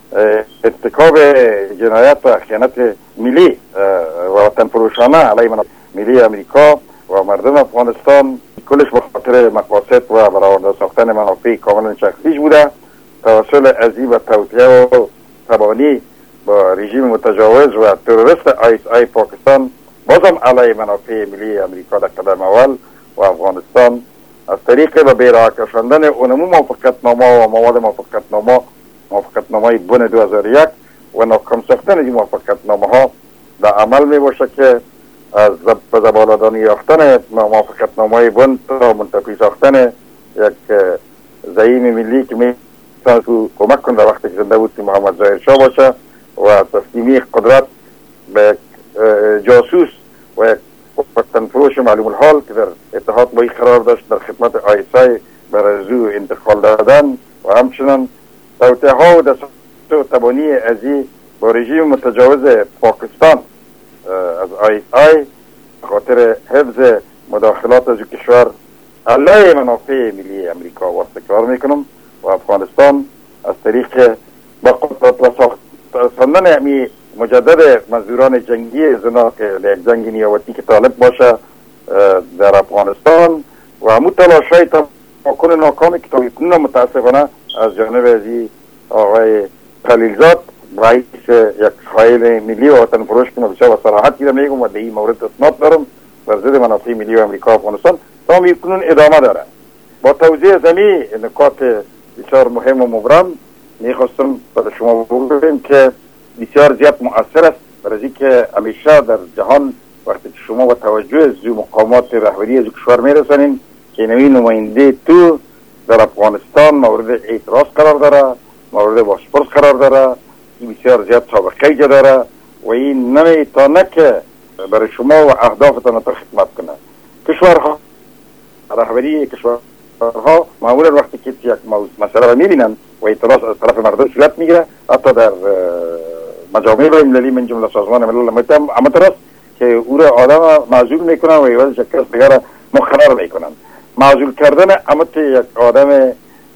ارتکاب جنایت و خیانت ملی و وطن فروشانه علیه منافع ملی امریکا و مردم افغانستان کلش به خاطر مقاصد و برآورده ساختن منافع کاملا شخصیش بوده. توسل ازی و توطئه و تبانی با رژیم متجاوز و تروریست آیس آی پاکستان بازم علیه منافع ملی امریکا در قدم اول و افغانستان از طریق به بیراه کشاندن اونمو موافقتنامه و مواد موافقتنامه موافقتنامه بن دو هزار و یک و ناکام ساختن این موافقتنامه ها در عمل می باشه که از زبالادانی یافتن موافقتنامه بن تا منتفی ساختن یک زعیم ملی که می تو کمک کن در وقتی که زنده بود که محمد ظاهر شاه باشه و تسلیمی قدرت به جاسوس و یک وطن فروش معلوم الحال که در اتحاد با قرار داشت در خدمت آیسای برای زو انتقال دادن و همچنان توطئه ها و دست و تبانی ازی با رژیم متجاوز پاکستان از آی آی خاطر حفظ مداخلات از کشور علیه منافع ملی امریکا واسطه کار میکنم و افغانستان از طریق با قدرت و ساختن امی مجدد مزدوران جنگی زنا که یک جنگ نیابتی که طالب باشه در افغانستان و همون تلاشای تمکن ناکامی که تا کنون متاسفانه از جانب ازی آقای خلیلزاد رئیس یک خائن ملی و وطن فروش که بسیار و صراحت دیده میگم و در این مورد اسناد دارم بر ضد منافع ملی و امریکا و افغانستان تا میکنون ادامه داره. با توضیح زمین نکات بسیار مهم و مبرم میخواستم برای شما بگویم که بسیار زیاد مؤثر است برای که همیشه در جهان وقتی که شما با توجه از مقامات رهبری از کشور میرسانین که نوی نماینده تو در افغانستان مورد اعتراض قرار داره، مورد بازپرس قرار داره، این بسیار زیاد سابقه جا داره و این نمیتونه که برای شما و اهدافتان تا خدمت کنه. کشورها رهبری کشورها معمولا وقتی که یک مسئله را میبینن و اعتراض از طرف مردم صورت میگیره حتی در مجامع المللی من جمله سازمان ملل متحد که او را آدم معزول میکنن و عوض یک کس دیگر مقرر میکنن. معزول کردن امت یک آدم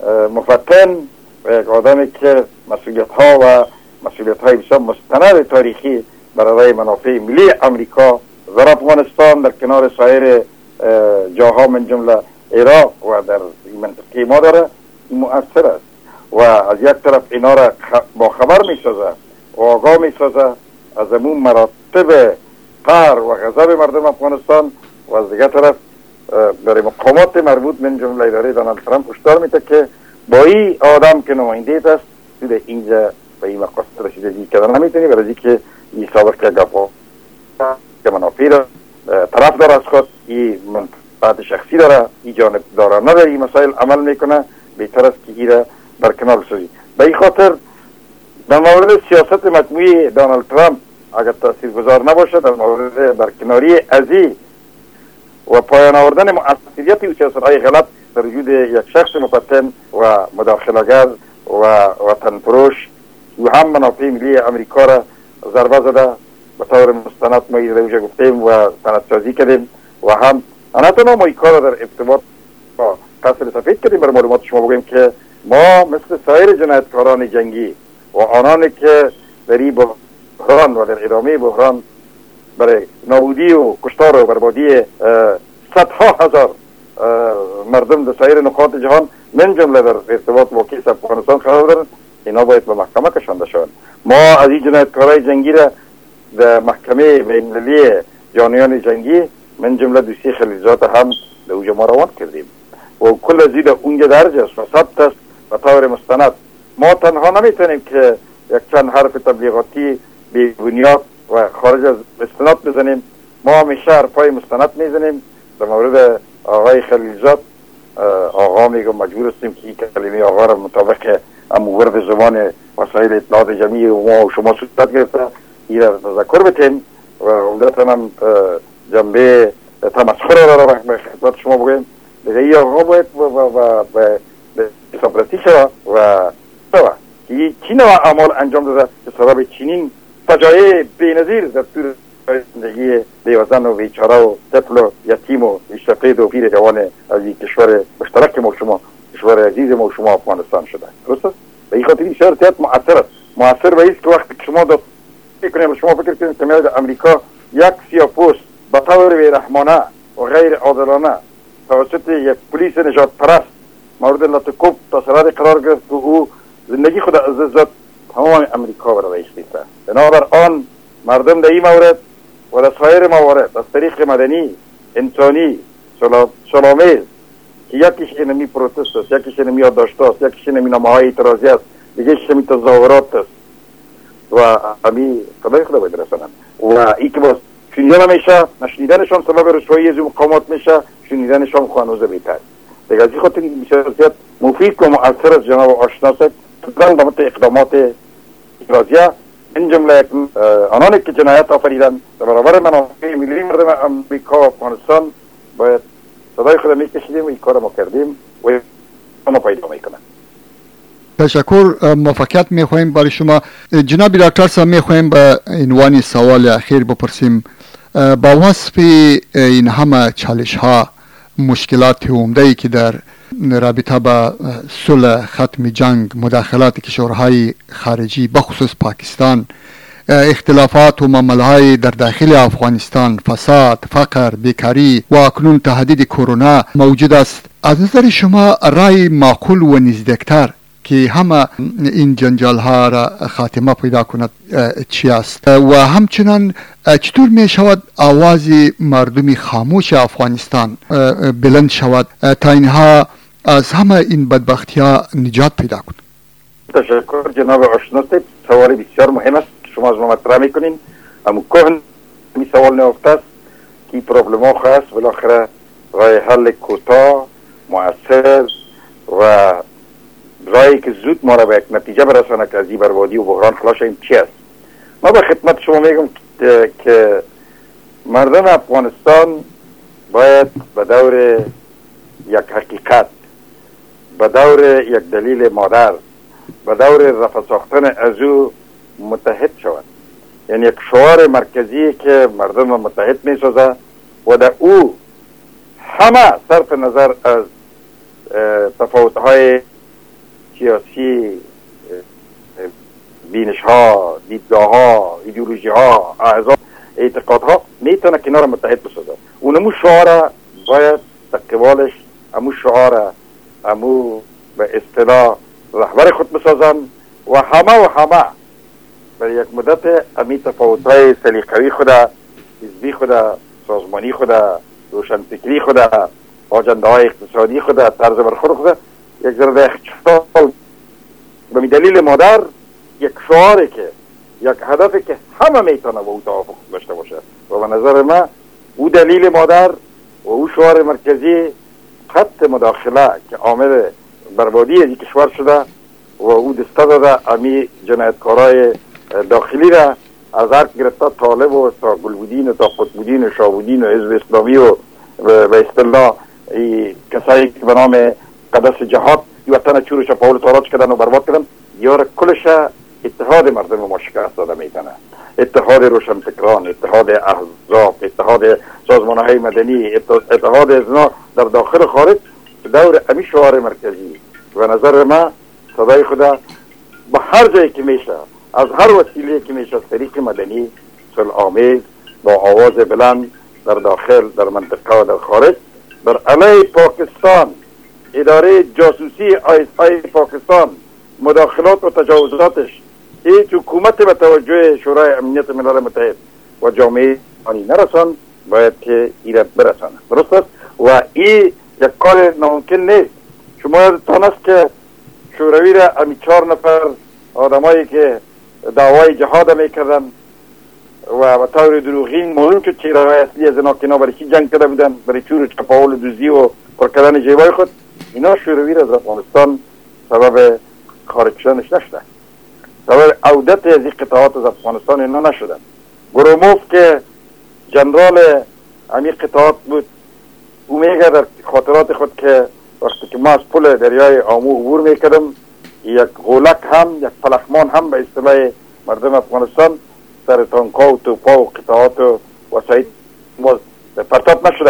مفتن و یک آدمی که مسئولیت ها و مسئولیت های بسیار مستند تاریخی برای منافع ملی امریکا در افغانستان در کنار سایر جاها من جمله عراق و در منطقه ما داره مؤثر است و از یک طرف اینا را با خبر می سازه و آگاه می سازه از امون مراتب قهر و غضب مردم افغانستان و از دیگر طرف برای مقامات مربوط من جمله اداره دونالد ترامپ هشدار میده که با این آدم که نماینده است توی اینجا به این مقاصد رسیدگی کردن نمیتونی برای که این سابقه گفا که منافع را طرف داره از خود این منفعت شخصی داره این جانب دارانه در این مسائل عمل میکنه بهتر است که این را برکنار بسازی. به این خاطر در مورد سیاست مجموعی دونالد ترامپ اگر تاثیر گذار نباشه در مورد برکناری ازی و پایان آوردن مؤثریت و سیاست های غلط در وجود یک شخص مفتن و مداخله‌گر و وطن فروش و هم منافع ملی امریکا را ضربه زده به طور مستند ما اینجا گفتیم و سندسازی کردیم و هم نه تنها ما این کار در ارتباط با قصر سفید کردیم برای معلومات شما بگیم که ما مثل سایر جنایتکاران جنگی و آنانی که در این بحران و در ادامه بحران برای نابودی و کشتار و بربادی صدها هزار مردم در سایر نقاط جهان من جمله در ارتباط با کیس افغانستان قرار دارند اینا باید به محکمه کشانده شوند. ما از این جنایتکارای جنگی را در محکمه بین‌المللی جانیان جنگی من جمله دوسیه خلیلزاد هم در اوجه ما روان کردیم و کل از این اونجا درج است و ثبت است و طور مستند ما تنها نمیتونیم که یک چند حرف تبلیغاتی بی بنیاد و خارج از استناد بزنیم. ما همیشه حرفای مستند میزنیم. در مورد آقای خلیلزاد آقا میگم مجبور هستیم که این کلمه آقا را مطابق امورد زبان وسایل اطلاعات جمعی و ما و شما صورت گرفته این را تذکر بتیم و عمدتا هم جنبه تمسخر را را به خدمت شما بگویم. دیگه این آقا باید به حسابرسی شد و که چی نوع اعمال انجام داده که سبب چنین فجایع بی‌نظیر در طول زندگی بیوزن و بیچاره و طفل و یتیم و اشتفید و پیر جوان از این کشور مشترک ما شما، کشور عزیز ما شما افغانستان شده. درست است؟ به این خاطر این شرطیت مؤثر است. مؤثر به است که وقتی شما دو فکر شما فکر کنید که میاد امریکا یک سیاه‌پوست به طور بی‌رحمانه و غیر عادلانه توسط یک پلیس نجات پرست مورد لطکوب تاثیرات قرار گرفت که او زندگی خود از عزت تمام امریکا برای اختیسته. بنابر آن مردم در این مورد و در سایر موارد از طریق مدنی انسانی سلامیز که یکیش اینمی پروتست است، یکیش اینمی یادداشت است، یکیش اینمی نامه‌های اعتراضی است، دیگهش اینمی تظاهرات است و امی خدای خدا باید رسانم و ای که باز شنیدن میشه نشنیدنشان سبب رسوایی از مقامات میشه، شنیدنشان خوانوزه بیتر. دیگه از این خاطر بسیار مفید و مؤثر از جناب آشنا است در مورد اقدامات اعتراضیه این جمله آنانی که جنایت آفریدن در برابر منافع ملی مردم امریکا و افغانستان باید صدای خود میکشیدیم و این کار ما کردیم و ما پیدا میکنن. تشکر. موفقیت میخواهیم برای شما. جناب دکتر صاحب میخواهیم به عنوان سوال اخیر بپرسیم با وصف این همه چالش ها مشکلات عمده ای که در رابطه با صلح ختم جنگ مداخلات کشورهای خارجی بخصوص پاکستان اختلافات و معامله‌های در داخل افغانستان فساد فقر بیکاری و اکنون تهدید کرونا موجود است از نظر شما رای معقول و نزدیکتر که همه این جنجال ها را خاتمه پیدا کند چی است و همچنان چطور می شود آواز مردم خاموش افغانستان بلند شود تا اینها از همه این بدبختی ها نجات پیدا کند؟ تشکر جناب آشنا صاحب. سوال بسیار مهم است که شما از ما مطرح میکنین. اما کهن می سوال نهفته است که پرابلم ها خاص بالاخره رای حل کوتاه مؤثر و رایی که زود ما را به یک نتیجه برسانه که از این بربادی و بحران خلاص شویم چی است؟ ما به خدمت شما میگم که, که مردم افغانستان باید به دور یک حقیقت، به دور یک دلیل مادر، به دور رفع ساختن از او متحد شود. یعنی یک شعار مرکزی که مردم را متحد می سازه و در او همه صرف نظر از تفاوت‌های سیاسی، بینش ها، دیدگاه ها، ایدئولوژی ها، اعضا، اعتقاد ها میتونه کنار متحد بسازه. اونمو شعار باید تقوالش امو شعار امو به اصطلاح رهبر خود بسازن و همه و همه برای یک مدت امی تفاوت های سلیقوی خود، حزبی خود، سازمانی خود، روشنفکری خود، آجنده های اقتصادی خود، طرز برخورد خود یک ذره اخچال به دلیل مادر یک شعاری که یک هدفی که همه میتونه با او توافق داشته باشه و به نظر من او دلیل مادر و او شعار مرکزی خط مداخله که عامل بربادی از کشور شده و او دسته داده امی جنایتکارای داخلی را از هر گرفته طالب و تا گلبودین و تا قطبودین و شاهبودین و حزب اسلامی و به اصطلاح کسایی که به نام قدس جهاد ی وطن چورش پاول تاراج کردن و برباد کردن یار کلش اتحاد مردم ما شکست داده میتونه. اتحاد روشنفکران، اتحاد احزاب، اتحاد سازمان های مدنی، اتحاد ازنا در داخل خارج دور امی شعار مرکزی و نظر من صدای خدا به هر جایی که میشه از هر وسیله که میشه از طریق مدنی صلح آمیز با آواز بلند در داخل در منطقه و در خارج بر علیه پاکستان، اداره جاسوسی آی آی پاکستان، مداخلات و تجاوزاتش هیچ حکومت به توجه شورای امنیت ملل متحد و جامعه جهانی نرسان باید که ایراد برسانه. درست است و این یک کار ناممکن نیست. شما یادتان است که شوروی را امی چهار نفر آدمایی که دعوای جهاد میکردن و به طور دروغین معلوم شد چه راه اصلی از اینا که اینا برای چی جنگ کرده بودن، برای چور چپاول دوزی و پر کردن جیبای خود. اینا شوروی را از افغانستان سبب خارج شدنش نشده، سبب عودت از این قطعات از افغانستان اینا نشدن. گروموف که جنرال امی قطعات بود، او میگه در خاطرات خود که وقتی که ما از پل دریای آمو عبور میکردم، یک غولک هم، یک پلخمان هم به اصطلاح مردم افغانستان سر تانکا و توپا و قطعات و وسایل ما پرتاب نشده.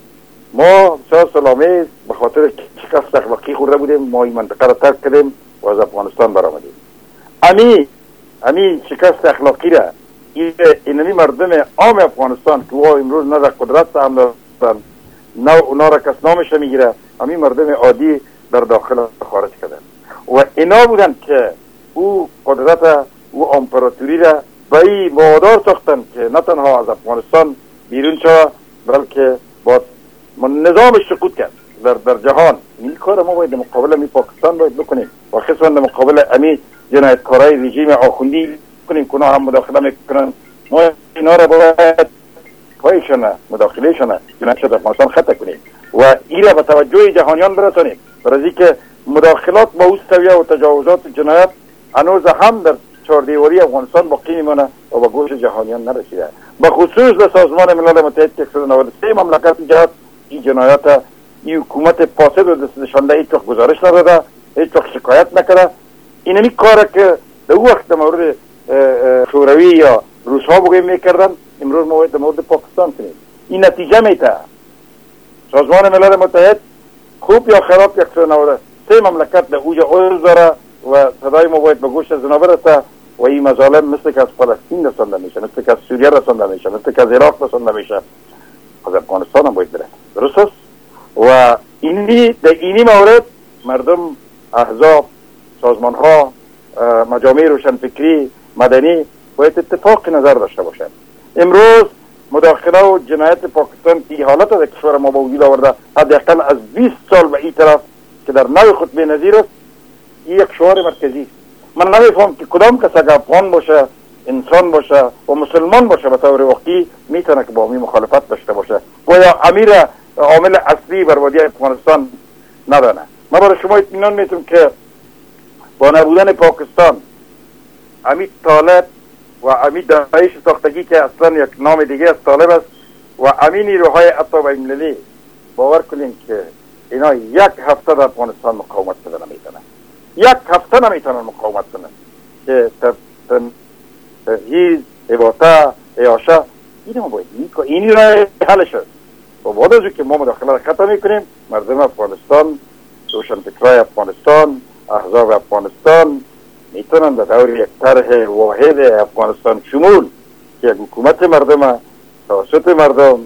ما بسیار سلامی به خاطر شکست اخلاقی خورده بودیم، ما این منطقه را ترک کردیم و از افغانستان برآمدیم. امی امی شکست اخلاقی را اینمی مردم عام افغانستان که او امروز نه در قدرت هم دارن نه اونا را کس نامش میگیره، امی مردم عادی در داخل خارج کردن و اینا بودن که او قدرت او امپراتوری را به این وادار ساختن که نه تنها از افغانستان بیرون شود بلکه با نظامش سقوط کرد در در جهان. این کار ما باید مقابل می پاکستان باید بکنیم و خصوصا مقابل امی جنایتکارای رژیم آخوندی کنیم که هم مداخله میکنن. ما اینا را باید پایشان مداخلهشان جنایت شد افغانستان خطا کنیم و این را به توجه جهانیان برسانیم، برای اینکه مداخلات با او سویه و تجاوزات جنایت هنوز هم در چهاردیواری افغانستان باقی میمونه و به گوش جهانیان نرسیده. به خصوص در سازمان ملل متحد که صد و نود و سه مملکت جهات این جنایت این حکومت فاسد و دست نشانده هیچ وقت گزارش نداده، هیچ وقت شکایت نکرده. اینمی کار که در وقت مورد شوروی یا روس ها بگویم میکردن، امروز ما باید مورد پاکستان کنیم. این نتیجه میته سازمان ملل متحد خوب یا خراب یک صد و نود و سه مملکت در اوج عضو داره و صدای ما باید به گوش از اونا برسه و این مظالم مثل که از فلسطین رسانده میشه، مثل که از سوریه رسانده میشه، مثل که از عراق رسانده میشه، از افغانستان هم باید بره. درست است؟ و اینی در اینی مورد مردم، احزاب، سازمان ها، مجامع روشنفکری مدنی باید اتفاق نظر داشته باشند. امروز مداخله و جنایت پاکستان که حالت از کشور ما به وجود آورده حداقل از بیست سال به این طرف که در نوع خود بی‌نظیر است، این یک شعار مرکزی است. من نمیفهم که کدام کس اگر افغان باشه، انسان باشه و مسلمان باشه به طور واقعی میتونه که با می مخالفت داشته باشه و یا امیر عامل اصلی بربادی افغانستان ندانه. من برای شما اطمینان میتونم که با نبودن پاکستان امی طالب و امی داعش ساختگی که اصلا یک نام دیگه از طالب است و امی نیروهای عطا بین‌المللی، باور کنیم که اینا یک هفته در افغانستان مقاومت کنه نمیتونن، یک هفته نمیتونن مقاومت کنن که تجهیز، احاطه، اعاشه اینا باید میکنه. اینی را حل شد و بعد از که ما مداخله را ختم میکنیم، مردم افغانستان، روشنفکرای افغانستان، احزاب افغانستان میتونن به طور یک طرح واحد افغانستان شمول که یک حکومت مردم توسط مردم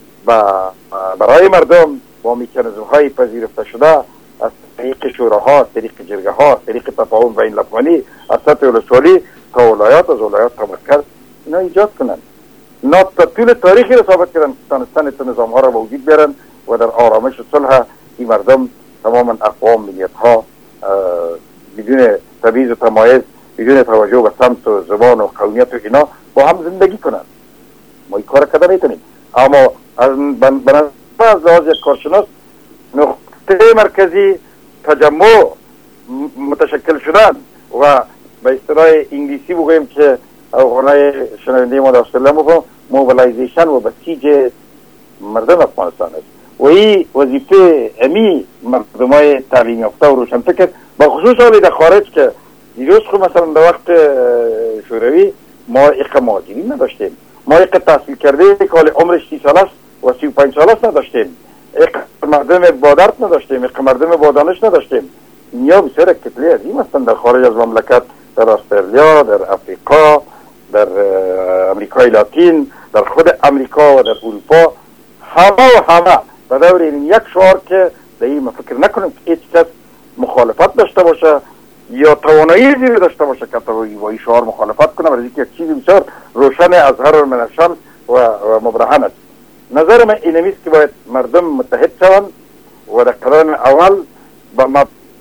برای مردم با میکانیزم های پذیرفته شده از طریق شوراها، از طریق جرگه ها، از طریق تفاهم بین الافغانی، از سطح ولسوالی تا ولایات، از ولایات تا مرکز اینا ایجاد کنن. اینا تا طول تاریخی را ثابت کردن تانستن تا نظام ها را به وجود بیارن و در آرامش و صلح این مردم تماما اقوام، ملیت ها بدون تبعیض و تمایز، بدون توجه به سمت و زبان و قومیت و اینا با هم زندگی کنن. ما این کار کده میتونیم، اما از بنظر از لحاظ یک کارشناس نقطه مرکزی تجمع متشکل شدن و به اصطلاح انگلیسی بگویم که افغانای شنونده ما در استرالیا میگم موبیلایزیشن و بسیج مردم افغانستان است و این وظیفه امی مردمای تعلیم یافته و روشنفکر با خصوص حالی در خارج که دیروز خود مثلا در وقت شوروی ما ایق مهاجرین نداشتیم، ما ایق تحصیل کرده که حال عمرش سی سال است و سی و پنج سال است نداشتیم، ایق مردم با درد نداشتیم، ایق مردم با دانش نداشتیم. نیا بسیار کتله عظیم هستند در خارج از مملکت، در استرالیا، در افریقا، در امریکای لاتین، در خود امریکا و در اروپا، همه و همه به دور این یک شعار که در این فکر نکنیم که هیچ کس مخالفت داشته باشه یا توانایی زیر داشته باشه که با این شعار مخالفت کنه، برای اینکه یک چیزی بسیار روشن از هر من الشمس و, و مبرهن است. نظر من اینمیست که باید مردم متحد شوند و در قرن اول با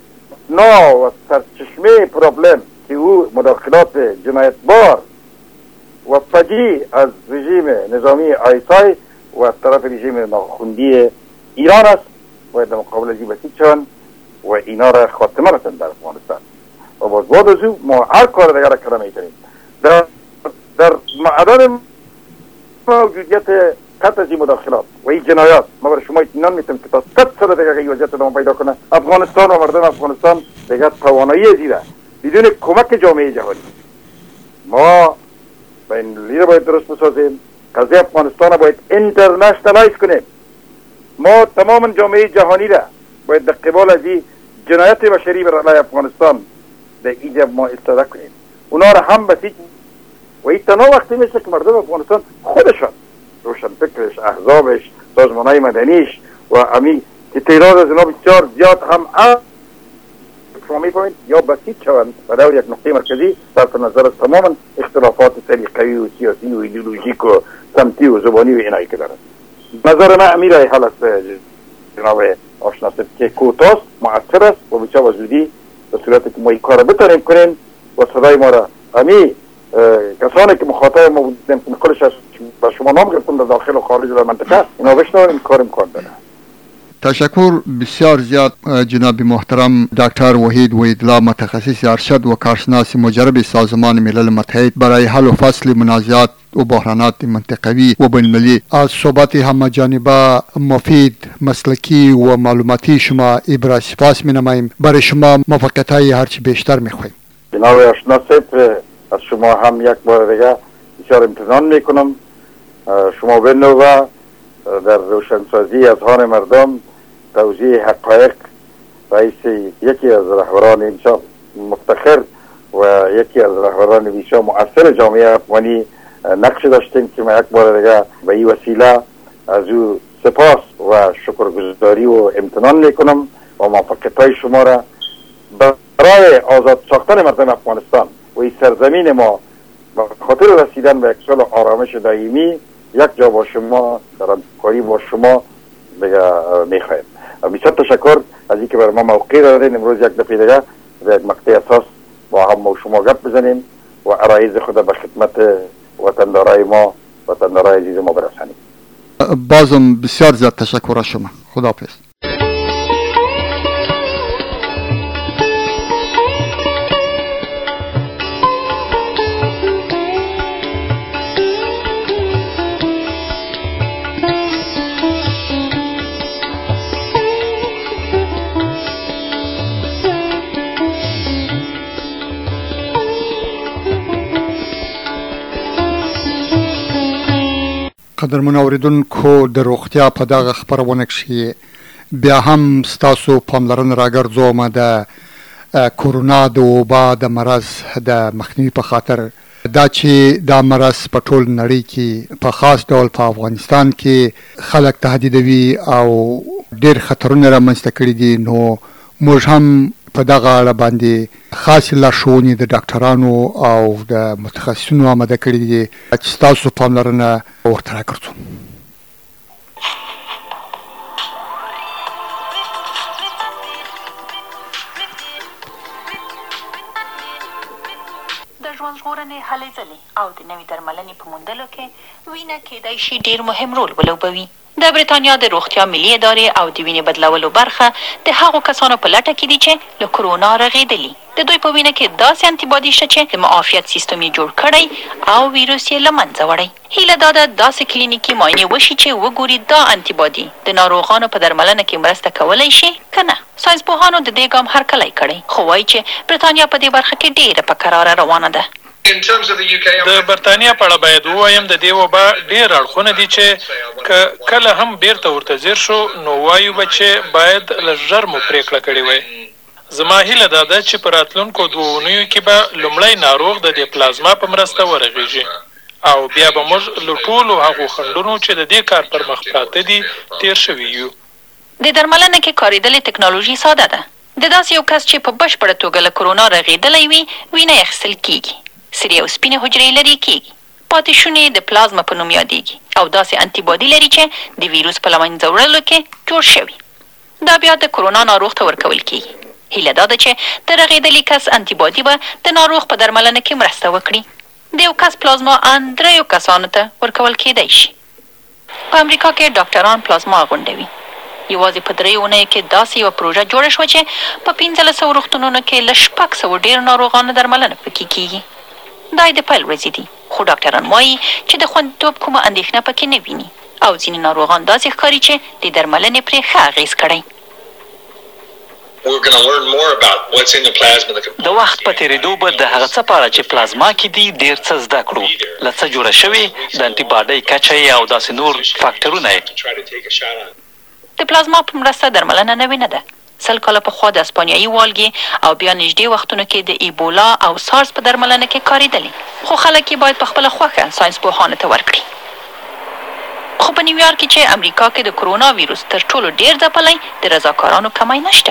استثنا و سرچشمه پروبلم که او مداخلات جنایتبار و فجیع از رژیم نظامی آیسای و از طرف رژیم ناخوندی ایران است و در مقابل از این بسیج شوند و اینا را خاتمه رسند در افغانستان و باز بعد از او ما هر کار دیگر را کرده میتونیم. در در معدن موجودیت قطع از این مداخلات و این جنایات ما برای شما اطمینان میتونیم که تا صد سال دیگر این وضعیت ادامه پیدا کنه، افغانستان و مردم افغانستان دیگر توانایی زیره بدون کمک جامعه جهانی. ما بین‌المللی را باید درست بسازیم، قضیه افغانستان را باید اینترنشنالایز کنیم. ما تمام جامعه جهانی را باید در قبال از این جنایت بشری بر علیه افغانستان در اینجا ما استفاده کنیم. اونا را هم بسیج و این تنها وقتی میشه که مردم افغانستان خودشان روشن فکرش، احزابش، سازمانهای مدنیش و امی که تعداد از اینا بسیار زیاد هم شما میفهمید یا بسیج شوند و دور یک نقطه مرکزی صرف نظر از تمام اختلافات طریقه‌ای و سیاسی و ایدئولوژیک و سمتی و زبانی و اینایی که دارد. نظر من امیرای حال است جناب آشنا صاحب که کوتاست، مؤثر است و بچه و زودی به صورتی که ما این کار بتونیم کنیم و صدای ما را امی کسانی که مخاطب ما بودیم که کلش از با شما نام گرفتم در داخل و خارج در منطقه اینا بشنویم این کار امکان داره. تشکر بسیار زیاد جناب محترم دکتر وحید وحیدالله، متخصص ارشد و کارشناس مجرب سازمان ملل متحد برای حل و فصل منازعات و بحرانات منطقوی و بین‌المللی از صحبت همه‌جانبه مفید مسلکی و معلوماتی شما ابراز سپاس می‌نماییم. برای شما موفقیت‌های هرچی بیشتر می‌خواهیم. جناب آشنا صاحب از شما هم یک بار دیگه بسیار امتنان میکنم. شما به نوبه در روشنسازی اذهان مردم توضیح حقایق رئیس یکی از رهبران انشاء مفتخر و یکی از رهبران انشاء مؤثر جامعه افغانی نقش داشتیم که ما یک بار دیگه به این وسیله از او سپاس و شکرگزاری و امتنان میکنم و موفقیت‌های شما را برای آزاد ساختن مردم افغانستان و این سرزمین ما به خاطر رسیدن به یک سال آرامش دائمی یک جا با شما در همکاری با شما میخوایم. بسیار تشکر از اینکه برای ما موقع دادین امروز یک دفعه دیگه در یک مقطع اساس با هم و شما گپ بزنیم و عرایض خود به خدمت وطندارای ما وطندارای عزیز ما برسانیم. بازم بسیار زیاد تشکر از شما. خداحافظ. قدرمن اوریدونکو د روغتیا په دغه خپرونه کښې بیا هم ستاسو پاملرنه راګرځوم د کورونا د وبا د مرض د مخنیوي په خاطر دا چې دا مرض په ټول نړۍ کې په خاص ډول په افغانستان کې خلک تهدیدوي او ډېر خطرونه رامنځته کړي دي، نو موږ هم په دغه اړه باندې خاصې لارښوونې د ډاکټرانو او د متخصصینو آماده کړي دي چې ستاسو پاملرنه ورته راګرځو. د ژوند ژغورنې هلې ځلې او د نوې درملنې په موندلو کې وینه کیدای شي ډېر مهم رول ولوبوي. د بریتانیا د روغتیا ملي ادارې او د وینې بدلولو برخه د هغو کسانو په لټه کې دي چې له کرونا رغېدلي. د دوی په وینه کې داسې انټي باډي شته چې د معافیت سیستم یې جوړ کړی او ویروس یې له منځه وړی. هیله دا ده داسې کلینیکي معاینې وشي چې وګوري دا انټي باډي د ناروغانو په درملنه کې مرسته کولی شي که نه. ساینسپوهانو د دې ګام هرکلی کړی، خو وایي چې بریتانیا په دې برخه کې ډېره په کراره روانه ده. د برتانیا په اړه باید ووایم د دې وبا ډېر اړخونه دي چې که کله هم بیرته ورته ځیر شو نو وایو به چې باید لږ ژر مو پرېکړه کړې وای. زما هیله دا ده چې په راتلونکو دوو اونیو کې به لومړی ناروغ د دې پلازما په مرسته ورغېږي او بیا به موږ له ټولو هغو خنډونو چې د دې کار پر مخ پراته دي تېر شوي یو. د درملنه کې کارېدلې ټکنالوژي ساده ده. د داسې یو کس چې په بشپړه توګه له کرونا رغېدلی وي وینه یې اخیستل کېږي، سرې او سپینې حجرې لرې کېږي، پاتې شونې د پلازما په نوم یادېږي او داسې انټي باډي لري چې د ویروس په له منځه وړلو کې جوړ شوي. دا بیا د کرونا ناروغ ته ورکول کېږي. هیله دا ده چې د رغېدلي کس انټي به د ناروغ په درملنه کې مرسته وکړي. د یو کس پلازما ان دریو کسانو ته ورکول کېدی شي. په امریکا کې ډاکټران پلازما غونډوي. یوازې په درې اونیو کې داسې یوه پروژه جوړه شوه چې په پنځلس سوه روغتونونو کې له شپږ سوه ډېرو ناروغانو درملنه پکې کېږي. دا یې د پیل ورځې دي، خو ډاکټران وایي چې د خوندیتوب کومه اندېښنه پکې نه ویني او ځینې ناروغان داسې ښکاري چې د درملنې پرې ښه اغېز کړی. د وخت په تېرېدو به د هغه څه په اړه چې پلازما کې دي ډېر څه زده کړو، له څه جوړه شوې، د انټي باډۍ کچه یې او داسې نور فاکټرونه یې. د پلازما په مرسته درملنه نوې نه ده. سل کاله پخوا د اسپانیایي والګي او بیا نږدې وختونو کې د ایبولا او سارس په درملنه کې کارېدلې، خو خلک یې باید په خپله خوښه ساینسپوهانو ته ورکړي. خو په نیویارک کې چې امریکا کې د کرونا ویروس تر ټولو ډېر ځپلی، د رضاکارانو کمی نشته.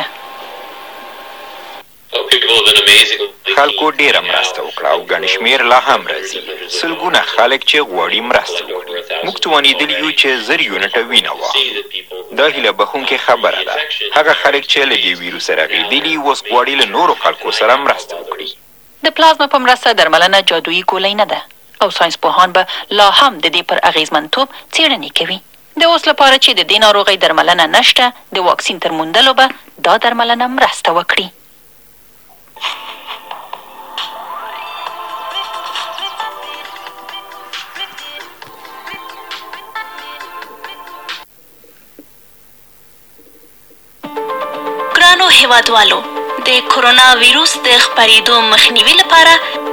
خلکو ډېره مرسته وکړه او ګڼ شمېر لا هم راځي. سلګونه خلک چې غواړي مرسته وکړي. موږ توانېدلي یو چې زر یونټه وینه واخلو. دا هیله بښونکې خبره ده. هغه خلک چې له دې ویروسه رغېدلي اوس غواړي له نورو خلکو سره مرسته وکړي. د پلازما په مرسته درملنه جادویي ګولۍ نه ده او ساینسپوهان به لا هم د دې پر اغېزمنتوب څېړنې کوي. د اوس لپاره چې د دې ناروغۍ درملنه نشته، د واکسین تر موندلو به دا درملنه مرسته وکړي. ګرانو هیوادوالو، د کرونا ویروس د خپرېدو مخنیوي لپاره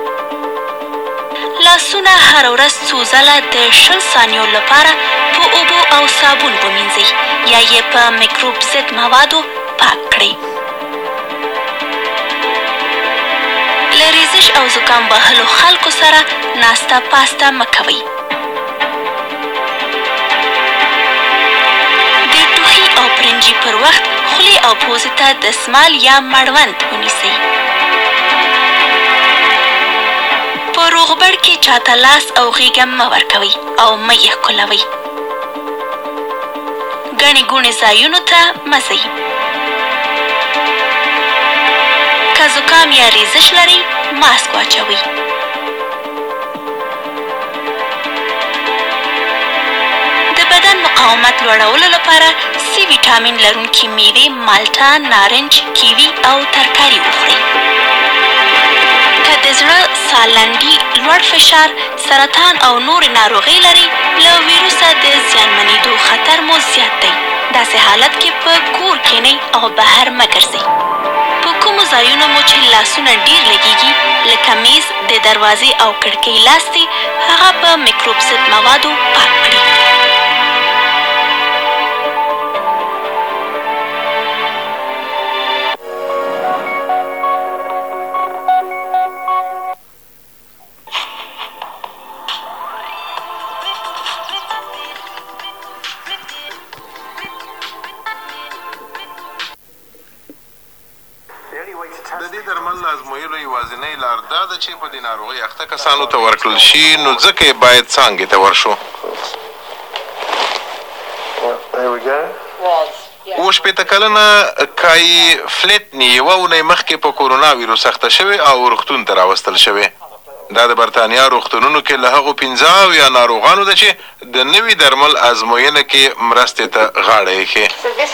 لاسونه هره ورځ څو ځله د شل ثانیو لپاره په اوبو او صابون ومینځئ یا یې په میکروب ضد موادو پاک کړئ. له ریزش او زکام وهلو خلکو سره ناسته پاسته مه کوئ. د ټوخي او پرنجي پر وخت خولې او پوزې ته دستمال یا مړوند ونیسئ. په روغبړ کې چاته لاس او غېږه مه ورکوئ او مه یې ښکلوئ. ګڼې ګوڼې ځایونو ته مه ځئ. که زکام یا ریزش لرئ، ماسک واچوئ. د بدن مقاومت لوړولو لپاره سی ویټامین لرونکي میوې، مالټه، نارنج، کیوي او ترکاري وخورئ. که د زړه، ساه لنډي، لوړ فشار، سرطان او نورې ناروغۍ لرئ، له ویروسه د زیانمنېدو خطر مو زیات دی. داسې حالت کې په کور کښېنئ او بهر مه ګرځئ. په کومو ځایونو مو چې لاسونه ډېر لګېږي، لکه میز، د دروازې او کړکۍ لاستې، هغه په میکروب ضد موادو پاک کړي. د دې درمل ازمویلو یوازینۍ لار دا ده چې په دې ناروغۍ اخته کسانو ته ورکړل شي، نو ځکه یې باید څانګې ته ورشو. اوه شپېته کلنه کای فلیټني یوه اونۍ مخکې په کورونا ویروس اخته شوې او روغتون ته راوستل شوې. دا د برطانیا روغتونونو کې له هغو پنځه اویا ناروغانو ده چې د نوي درمل ازموینه کې مرستې ته غاړه ایښې.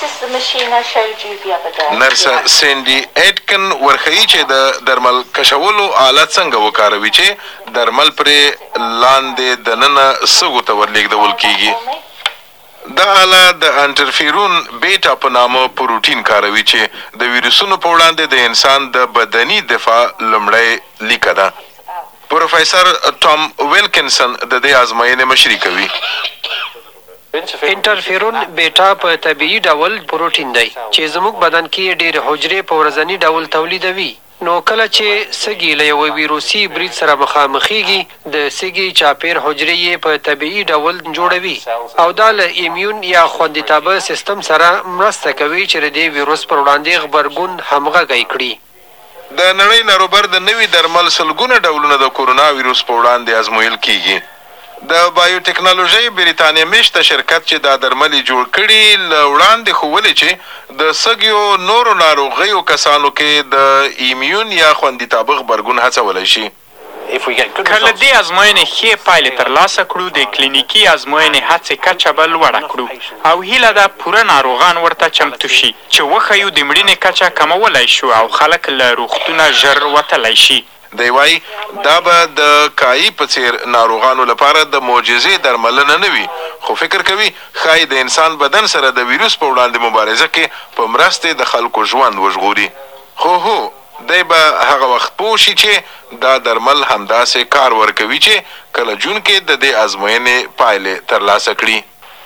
نرسه سینډي ایډکن ورښیي چې د درمل کشولو آله څنګه وکاروي چې درمل پرې لاندې دننه سږو ته ورلېږدول کېږي. دا آله د انټرفیرون بیټا په نامه پروټین کاروي چې د ویروسونو په وړاندې د انسان د بدني دفاع لومړی لیکه ده. پروفیسر ټام ویلکنسن د دې ازموینې مشري کوي. انټرفیرون بیټا په طبیعي ډول پروټین دی چې زموږ بدن کې ډېر حجرې په ورځني ډول تولیدوي. نو کله چې سږي له یوه ویروسي برید سره مخامخېږي، د سږي چاپېر حجرې یې په طبیعي ډول جوړوي او دا له ایمیون یا خوندیتابه سیستم سره مرسته کوي چې د دې ویروس پر وړاندې غبرګون همغږی کړي. د نړۍ ناروبر د نوي درمل سلګونه ډولونه د کورونا ویروس په وړاندې ازمویل کیږي. د بایوټیکنالوژي بریتانیا میشته شرکت چې دا درمل جوړ کړي له وړاندې ښوولې چې د سږیو نورو ناروغیو کسانو کې د ایمیون یا خوندیتابه غبرګون هڅولی شي. کله دې ازموینې ښې پایلې ترلاسه کړو د کلینیکي ازموینې هڅې کچه به لوړه کړو او هیله ده پوره ناروغان ورته چمتو شي چې وښیو د مړینې کچه کمولی شو او خلک له روغتونه ژر وتلی شي. دی وایي دا به د کایي په څېر ناروغانو لپاره د معجزې درملنه نه وي، خو فکر کوي ښایي د انسان بدن سره د ویروس په وړاندې مبارزه کې په مرستې د خلکو ژوند وژغوري. خو هو دی به هغه وخت پوه شي چې دا درمل همداسې کار ورکوي چې کله جون کې د دې ازموینې پایلې ترلاسه کړي.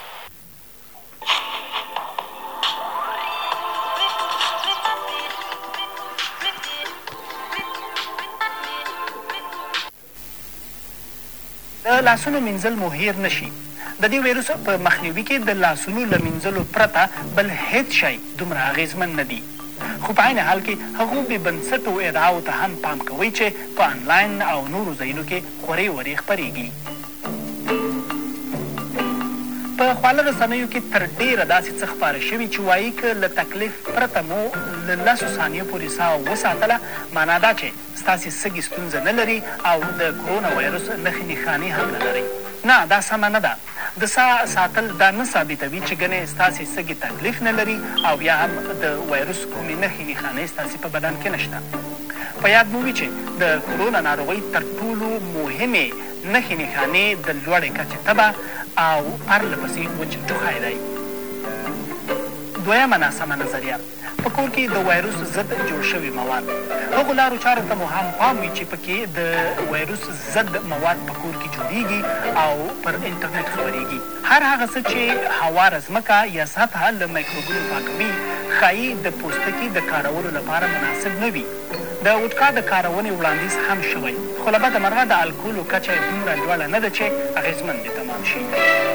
د لاسونو مینځل مو هیر نشي. د دې ویروس په مخنیوي کې د لاسونو له مینځلو پرته بل هیڅ شی دومره اغېزمن نه دي، خو په عین حال کې هغو بې بنسټو ادعاو ته هم پام کوئ چې په انلاین او نورو ځایونو کې خورې ورې خپرېږي. په خواله رسنیو کې تر ډېره داسې څه خپاره شوي چې وایي که له تکلیف پرته مو له لسو ثانیو پورې ساه وساتله، معنا دا چې ستاسې سږي ستونزه نه لري او د کرونا وایرس نښې نښانې هم نه لري. نه، دا سمه نه ده. د ساه ساتل دا نه ثابتوي چې ګنې ستاسې سږي تکلیف نه لري او یا هم د وایرس کومې نښې نښانې ستاسې په بدن کې نشته. په یاد مو وي چې د کرونا ناروغۍ تر ټولو مهمې نښې نښانې د لوړې کچې تبه او پرله پسې وچ ټوخی دی. دویمه ناسمه نظریه: په کور کې د وایروس ضد جوړ شوي مواد. هغو لارو چارو ته مو هم پام وي چې پکې د وایروس ضد مواد په کور کې جوړیږي او پر انټرنیټ خپرېږي. هر هغه څه چې هواره ځمکه یا سطحه له میکروبونو پاکوي ښایي د پوستکي د کارولو لپاره مناسب نه وي. د وډکا د کارونې وړاندیز هم شوی، خو له بده مرغه د الکولو کچه یې دومره لوړه نه ده چې اغېزمن دې تمام شي.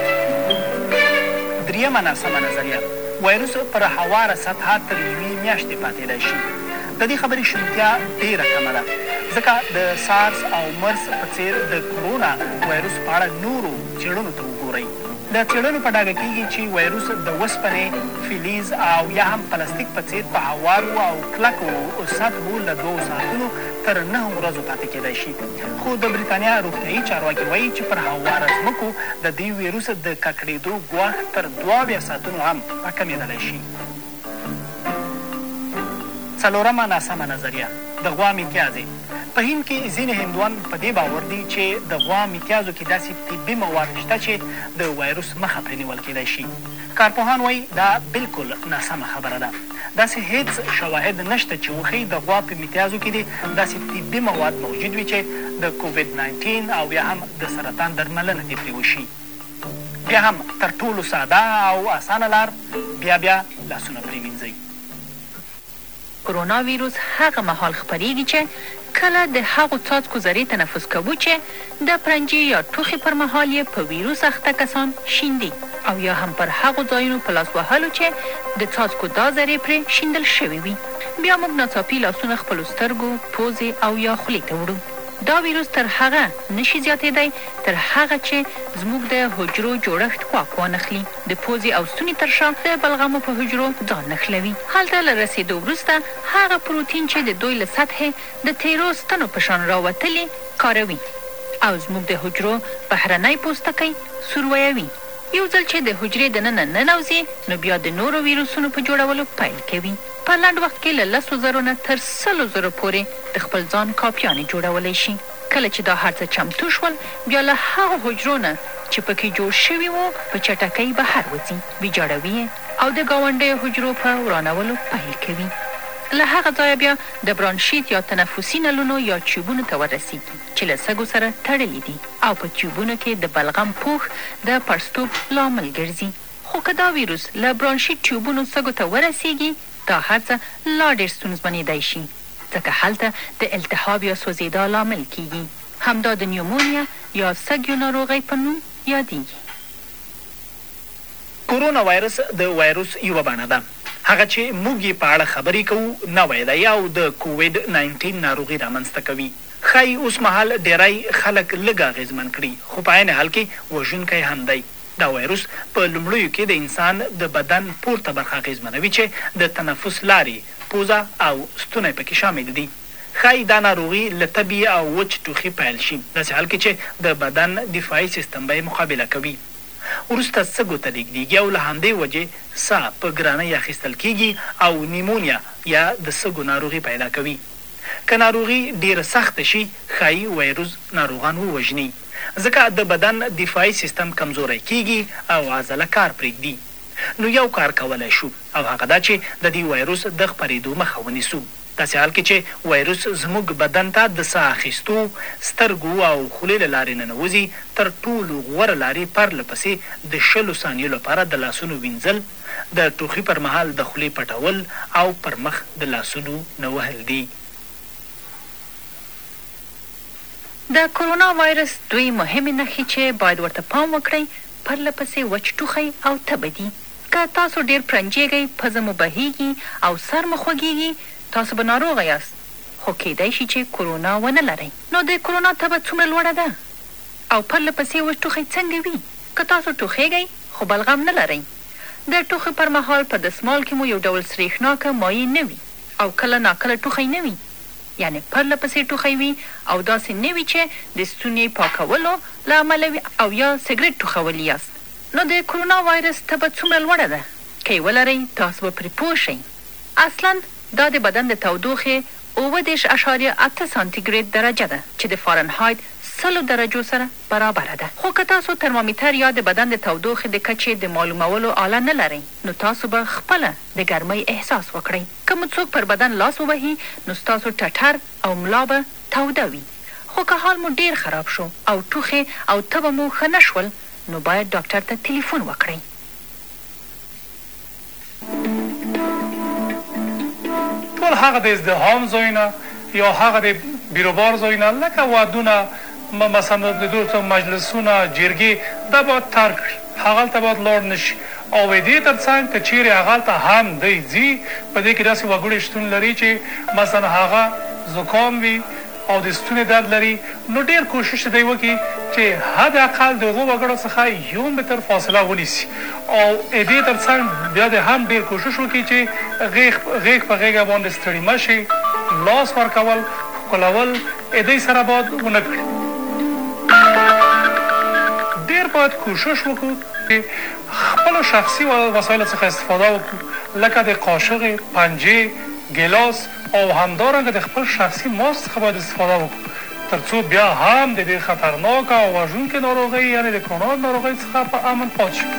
دریمه ناسمه نظریه: وایروس پر هواره سطحه تر یوې میاشتې پاتېدی شي. د دې خبرې شونتیا ډېره کمه ده، ځکه د سارس او مرس په څېر د کرونا وایروس په اړه نورو څېړنو ته وګورئ. د څېړنو په ډاګه کېږي چې وایروس د وسپنې، فلز او یا هم پلاستیک په څېر په هوارو او کلکو سطحو له دوو ساعتونو تر نهو ورځو پاتې کېدی شي. خو د بریتانیا روغتیایي چارواکي وایي چې پر هواره ځمکو د دې ویروس د ککړېدو ګواښ تر دوه اویا ساعتونو هم راکمېدلی شي. څلورمه ناسمه نظریه: د غوا میتیازې. په هند کې ځینې هندوان په دې باور دي چې د غوا میتیازو کې داسې طبي مواد شته چې د وایروس مخه پرې نیول کېدی شي. کارپوهان وایي دا بالکل ناسمه خبره ده. داسې هیڅ شواهد نشته چې وښیي د غوا په میتیازو کې دې داسې طبي مواد موجود وي چې د کوویډ ناینټین او یا هم د سرطان درملنه دې پرې وشي. بیا هم تر ټولو ساده او اسانه لار بیا بیا لاسونه پرېمینځئ. کرونا ویروس هغه مهال خپرېږي چې کله د هغو څاڅکو ذرې تنفس کوو چې د پرنجې یا ټوخي پر مهال یې په ویروس اخته کسان شیندي او یا هم پر هغو ځایونو په لاس وهلو چې د څاڅکو دا ذرې پرې شیندل شوي وي. بیا موږ ناڅاپي لاسونه خپلو سترګو، پوزې او یا خولې ته وړو. دا ویروس تر هغه نشي زیاتېدی تر هغه چې زموږ د حجرو جوړښت ګواښ وانخلي. د پوزې او ستوني تر شا د بلغمو په حجرو ځان نښلوي. هلته له رسېدو وروسته هغه پروتین چې د دوی له سطحې د تیرو ستنو په شان راوتلي کاروي او زموږ د حجرو بهرنی پوستکی سورویوي. یو ځل چې د حجرې دننه ننوځي نو بیا د نورو ویروسونو په جوړولو پیل کوي. په لنډ وخت کې له لسو زرو نه تر سلو زرو پورې د خپل ځان کاپیانې جوړولی شي. کله چې دا هر څه چمتو شول بیا له هغو حجرو نه چې پکې جوړ شوي وو په چټکۍ بهر وځي، ویجاړوي او د ګاونډیو حجرو په ورانولو پیل کوي. له هغه ځایه بیا د برانشیت یا تنفسي نلونو یا تیوبونو ته ورسیږي چې له سږو سره تړلي دي او په تیوبونو کې د بلغم پوښ د پړستوب لامل ګرځي. خو که دا ویروس له برانشیت تیوبونو سږو ته ورسیږي دا هر څه لا ډېر ستونزمنېدی شي، ځکه هلته د التهاب یا سوځېدا لامل کیږي. همدا د نیومونیا یا سږیو ناروغۍ په نوم یادیږي. کرونا وایرس د وایروس یوه بڼه ده. هغه چې موږ یې په اړه خبرې کوو نوی دی او د کوویډ ناینټین ناروغي رامنځته کوي. ښایي اوس مهال ډیری خلک لږ اغېزمن کړي، خو په عین حال کې وژونکی هم دی. دا وایروس په لومړیو کې د انسان د بدن پورته برخه اغېزمنوي چې د تنفس لارې، پوزه او ستونی پکې شامل دي. ښایي دا ناروغي له تبې او وچ ټوخي پیل شي، داسې حال کې چې د بدن دفاعي سیستم به یې مقابله کوي. وروسته سږو ته لیږدېږي او له همدې وجې ساه په ګرانۍ اخیستل کېږي او نیمونیا یا د سږو ناروغي پیدا کوي. که ناروغي ډېره سخته شي، ښایي وایروس ناروغان ووژني، ځکه د بدن دفاعي سیستم کمزوری کېږي او عضله کار پرېږدي. نو یو کار کولی شو او هغه دا چې د دې وایروس د خپرېدو مخه ونیسو، داسې حال کې چې وایروس زموږ بدن ته د ساه اخیستو، سترګو او خولې له لارې ننوځي. تر ټولو غوره لارې پرله پسې د شلو ثانیو لپاره د لاسونو وینځل، د ټوخي پر مهال د خولې پټول او پر مخ د لاسونو نه وهل دي. د کرونا وایرس دوی مهمې نښې چې باید ورته پام وکړئ پرله پسې وچ ټوخی او تبه دي. که تاسو ډېر پرنجېږئ، پزه مو بهیږي او سر مو خوږیږي، تاسو به ناروغه یاست، خو کیدای شي چې کرونا ونه لرئ. نو د کرونا تبه څومره لوړه ده او پرله پسې وچ ټوخی څنګه وي؟ که تاسو ټوخیږئ خو بلغم نه لرئ، د ټوخي پر مهال په دسمال کې مو یو ډول سریښناکه مایع نه وي او کله ناکله ټوخی نه وي، یعنې پرله پسې ټوخی وي او داسې نه وي چې د ستوني پاکولو له امله وي او یا سګرټ ټوخولی یاست. نو د کرونا وایرس تبه څومره لوړه ده؟ که یې ولرئ تاسو به پرې پوه شئ. اصلا دا د بدن د تودوخې اووه دېرش اعشاریه اته سانتیګریډ درجه ده چې د فارنهایت سلو درجو سره برابره ده. خو که تاسو ترمامیتر یا د بدن د تودوخې د کچې د معلومولو آله نه لرئ، نو تاسو به خپله د ګرمۍ احساس وکړئ. که مو څوک پر بدن لاس ووهي، نو ستاسو ټټر او ملا به توده وي. خو که حال مو ډېر خراب شو او ټوخې او تبه مو ښه نه شول، نو باید ډاکټر ته تلیفون وکړئ. ټول هغه د ازدحام ځایونه یا هغه د بیروبار ځایونه لکه وادونه، مثلا د دوستو مجلسونه، جرګې، دا باید ترک کړي، هغلته باید لاړ نه شي. او د دې تر څنګ که چیرې هغلته هم دی ځي، په دې کې داسې وګړي شتون لري چې مثلا هغه زکام وي او د ستوني درد لري، نو ډېر کوشش دی وکړي چې حد اقل د هغو وګړو څخه یو متر فاصله ونیسي. او د دې تر څنګ بیا د هم ډېر کوشش وکړي چې غیږ غیږ په غیږه باندې ستړي مه شي، لاس ورکول، ښکلول د دې سره باید ونه کړي. ډېر باید کوشش وکړو چې خپلو شخصي وسایلو څخه استفاده وکړو، لکه د قاشقې، پنجې، ګیلاس او همدارنګه د خپل شخصي ماسک څخه باید استفاده وکړو، تر څو بیا هم د دې خطرناکه او وژونکې ناروغۍ یعنې د کرونا ناروغۍ څخه په امن پاتې شو.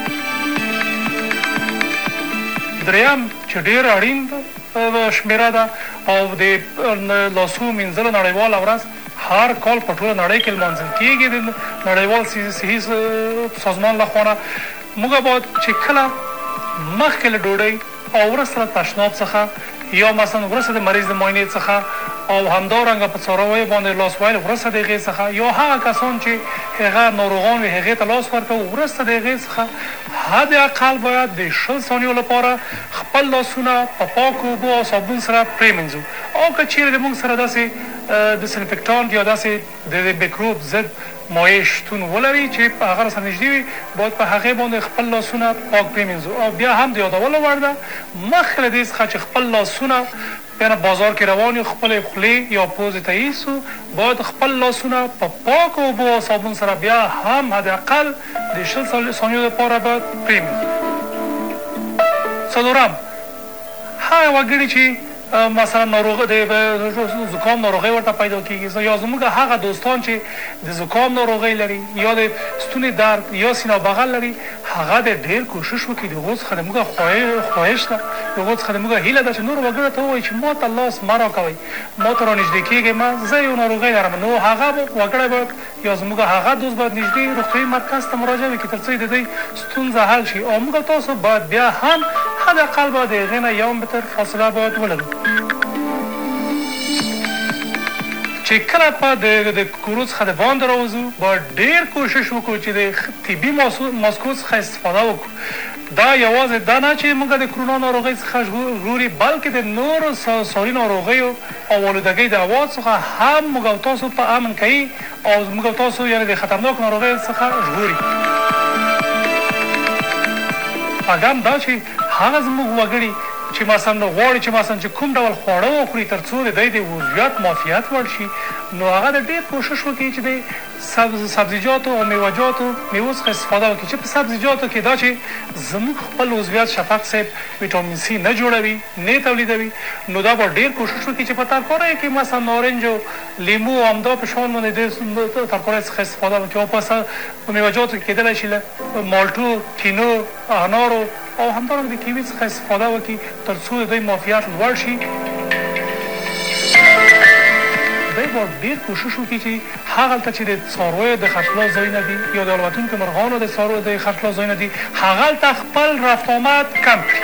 دریم چې ډېر اړین شمېره ده او د لاسو مینځلو نړیواله ورځ هر کال په ټوله نړۍ کې لمانځل کېږي د نړیوال صحي سازمان لخوا نه. موږ باید چې کله مخکې له ډوډۍ او وروسته له تشناب څخه یا مثلا وروسته د مریض د معاینې څخه او همدارنګه په څارویو باندې لاس وهل وروسته د هغې څخه، یا هغه کسان چې هغه ناروغان وي هغې ته لاس ورکوو وروسته د هغې څخه حد اقل باید د شل ثانیو لپاره خپل لاسونه په پاکو اوبو او صابون سره پرېمنځو. او که چیرې د موږ سره داسې ډسانفکتانټ یا داسې د میکروب ضد مایع شتون ولري چې په هغه سره نږدې وي، باید په هغې باندې خپل لاسونه پاک پرېمنځو. او بیا هم د یادولو وړ ده مخکې له دې څخه چې خپل لاسونه یعنې بازار کې روان یو، خپلې خولې یا پوزې ته ایسو، باید خپل لاسونه په پاکو اوبو او صابون سره بیا هم حداقل د شل ثانیو لپاره باید پرېمنځو. څلورم، هغه وګړي چې مثلا ناروغ د زکام ناروغۍ ورته پیدا کېږي، یا زموږ هغه دوستان چې د زکام ناروغۍ لري یا د ستوني درد یا سینه بغل لري، هغه د ډېر کوشش وکړي د هغو څخه د موږ خواهش ده، د هغو څخه د موږ هیله ده چې نورو وګړو ته ووایي چې ما ته لاس مه راکوئ، ما ته را نږدې کېږئ، ما زه یو ناروغۍ لرم. نو هغه وګړی باید یا زموږ هغه دوست باید نږدې روغتیایي مرکز ته مراجعه وکړي تر څو د دوی ستونزه حل شي. او موږ تاسو باید بیا هم حداقل باید د هغې نه یو متر فاصله باید ولرو. چې کله په د کورو څخه د باندې راوځو باید ډېر کوشش وکړو چې د طبي ماسکو څخه استفاده وکړو. دا یوازې دا نه چې موږ د کرونا ناروغۍ څخه ژغوري بلکې د نورو ساري ناروغیو او آلودګۍ د هوا څخه هم موږ او تاسو په امن کوي او موږ او تاسو یعنې د خطرناک ناروغیو څخه ژغوري. اګم دا چې هغه زموږ وګړي چې مثلا غواړي چې مثلا چې کوم ډول خواړه وخوري تر څو د دوی د عضویت معافیت لوړ شي، نو هغه د ډېر کوشش وکړي چې د سبز سبزیجاتو او میوه‌جاتو میوو څخه استفاده وکړي چې په سبزیجاتو کې دا چې زموږ خپل عضویت شفق صاحب ویټامین سی نه جوړوي نه تولیدوي، نو دا به ډېر کوشش وکړي چې په ترکاریو کې مثلا نارنج او لیمو او همدا په شان باندې د ترکاریو څخه استفاده وکړي او په میوه‌جاتو کې کېدلی شي له مالټو، کینو، انارو او همدارنګه د کیوي څخه استفاده وکړي تر څو د دوی معافیت لوړ شي. دوی باید ډېر کوشش وکړي چې هغلته چې د څارویو د خرڅلاو ځایونه دي یا د الوتونکو مرغانو د څارویو د خرڅلاو ځایونه دي هغلته خپل رفت آمد کم کړي.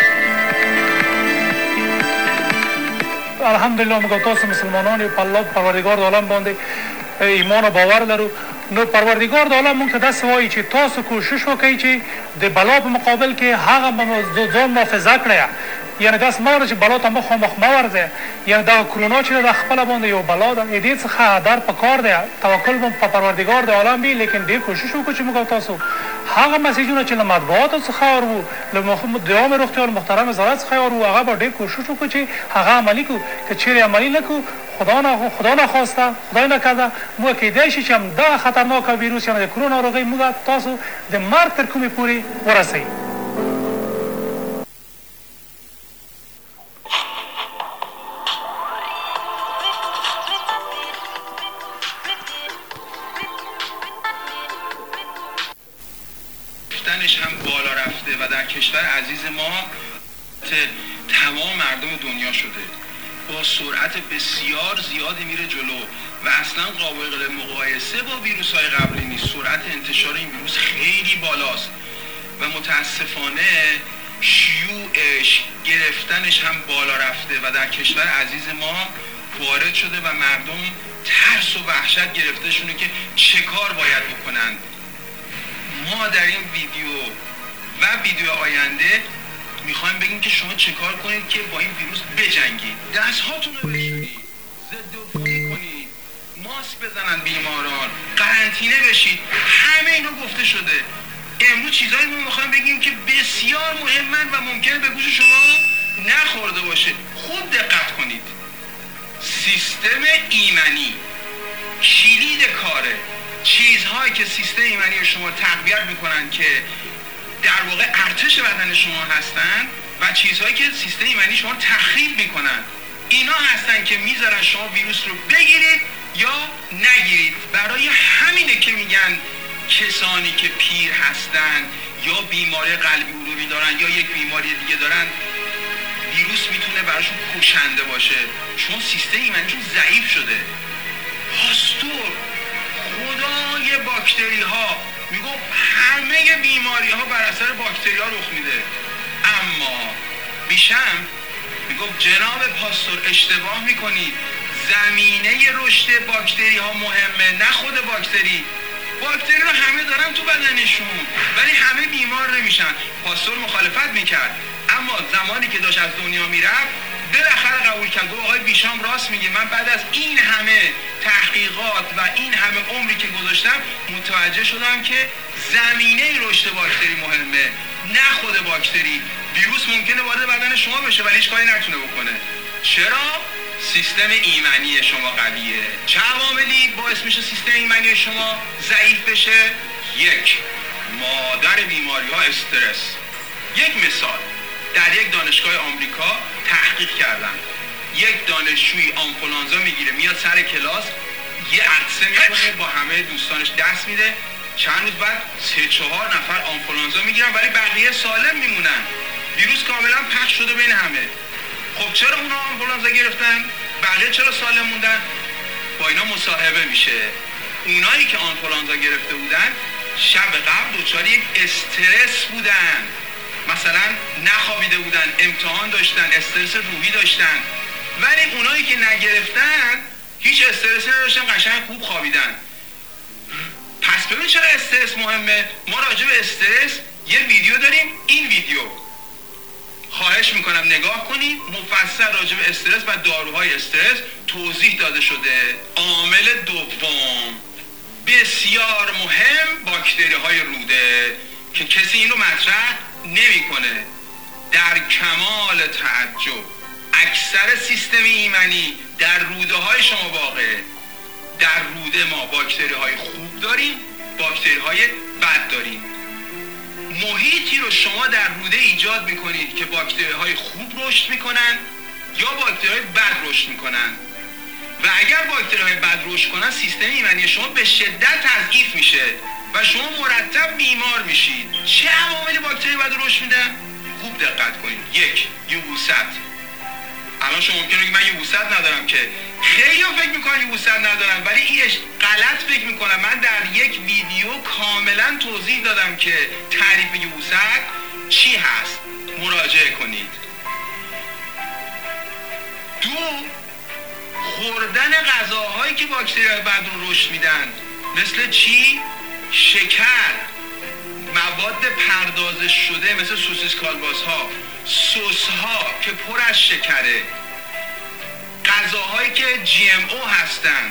الحمدلله موږ تاسو مسلمانان یو په الله پروردګار د عالم باندې ایمان او باور لرو، نو پروردګار د عالم موږ ته داسې وایي چې تاسو کوشش وکړئ چې د بلا په مقابل کې هغه ځان محافظه کړئ، یعنې داسې مه وره چې بلا ته مخامخ مه ورځئ. یعنې دغه کرونا چې د خپله باندې یو بلا ده، د دې څخه در په کار دی توکل به په پروردګار د عالم وي، لیکن ډېر کوشش وکړو چې موږ تاسو هغه مسیجونه چې له مطبوعاتو څخه اورو له د عامې روغتیا المحترم وزارت څخه اورو هغه به ډېر کوشش وکړو چې هغه عملي کړو. که چیرې عملي نه کړو خدا نه خدا نخواسته خدای نکرده موږ کیدای شي چې همدغه خطرناکه ویروس یعنې د کرونا ناروغۍ موږ تاسو د مرګ تر کومې پورې ورسوي. هم بالا رفته و در کشور عزیز ما تمام مردم دنیا شده، با سرعت بسیار زیادی میره جلو و اصلا قابل مقایسه با ویروس های قبلی نیست. سرعت انتشار این ویروس خیلی بالاست و متاسفانه شیوعش گرفتنش هم بالا رفته و در کشور عزیز ما وارد شده و مردم ترس و وحشت گرفتهشونه که چه کار باید بکنند. ما در این ویدیو و ویدیو آینده میخوایم بگیم که شما چه کار کنید که با این ویروس بجنگید. دست هاتون رو بشورید، ضد عفونی کنید، ماسک بزنن بیماران، قرنطینه بشید. همه اینو گفته شده. امروز چیزایی ما میخوایم بگیم که بسیار مهمن و ممکنه به گوش شما نخورده باشه. خوب دقت کنید. سیستم ایمنی کلید کاره. چیزهایی که سیستم ایمنی شما تقویت میکنن که در واقع ارتش بدن شما هستن و چیزهایی که سیستم ایمنی شما تخریب میکنن، اینا هستن که میذارن شما ویروس رو بگیرید یا نگیرید. برای همینه که میگن کسانی که پیر هستن یا بیماری قلبی عروقی دارن یا یک بیماری دیگه دارن ویروس میتونه براشون کشنده باشه، چون سیستم ایمنیشون ضعیف شده. پاستور خدای باکتری ها میگو همه بیماری ها بر اثر باکتری ها رخ میده، اما بیشم میگو جناب پاستور اشتباه میکنید، زمینه رشد باکتری ها مهمه نه خود باکتری. باکتری رو همه دارن تو بدنشون ولی همه بیمار نمیشن. پاستور مخالفت میکرد، اما زمانی که داشت از دنیا میرفت بالاخره قبول کرد. گفت آقای بیشام راست میگه، من بعد از این همه تحقیقات و این همه عمری که گذاشتم متوجه شدم که زمینه رشد باکتری مهمه نه خود باکتری. ویروس ممکنه وارد بدن شما بشه ولی هیچ کاری نتونه بکنه. چرا؟ سیستم ایمنی شما قویه. چه عواملی باعث میشه سیستم ایمنی شما ضعیف بشه؟ یک، مادر بیماری ها استرس. یک مثال، در یک دانشگاه آمریکا تحقیق کردن، یک دانشجوی آنفولانزا میگیره، میاد سر کلاس یه عطسه میکنه، با همه دوستانش دست میده، چند روز بعد سه چهار نفر آنفولانزا میگیرن ولی بقیه سالم میمونن. ویروس کاملا پخش شده بین همه. خب چرا اونا آنفولانزا گرفتن؟ بقیه چرا سالم موندن؟ با اینا مصاحبه میشه. اونایی که آنفولانزا گرفته بودن شب قبل دچار یک استرس بودن، مثلا نخوابیده بودن، امتحان داشتن، استرس روحی داشتن. ولی اونایی که نگرفتن هیچ استرسی نداشتن، قشنگ خوب خوابیدن. پس ببین چرا استرس مهمه. ما راجع به استرس یه ویدیو داریم، این ویدیو نگاه کنید مفصل راجع به استرس و داروهای استرس توضیح داده شده. عامل دوم بسیار مهم باکتری های روده که کسی این رو مطرح نمیکنه. در کمال تعجب اکثر سیستم ایمنی در روده های شما واقعه. در روده ما باکتری های خوب داریم، باکتری های بد داریم. محیطی رو شما در روده ایجاد میکنید که باکتری های خوب رشد میکنن یا باکتری های بد رشد میکنن و اگر باکتری های بد رشد کنن سیستم ایمنی شما به شدت تضعیف میشه و شما مرتب بیمار میشید. چه عواملی باکتری بد رشد میدن؟ خوب دقت کنید. یک، یبوست. الان شما ممکنه بگید من یبوست ندارم، که خیلی ها فکر میکنن یبوست ندارن ولی اینش غلط فکر میکنن. من در یک ویدیو کاملا توضیح دادم که تعریف یبوست چی هست، مراجعه کنید. دو، خوردن غذاهایی که باکتری‌های بد رو رشد میدن، مثل چی؟ شکر، مواد پردازش شده مثل سوسیس کالباس ها، سس ها که پر از شکره، غذاهایی که جی ام او هستن،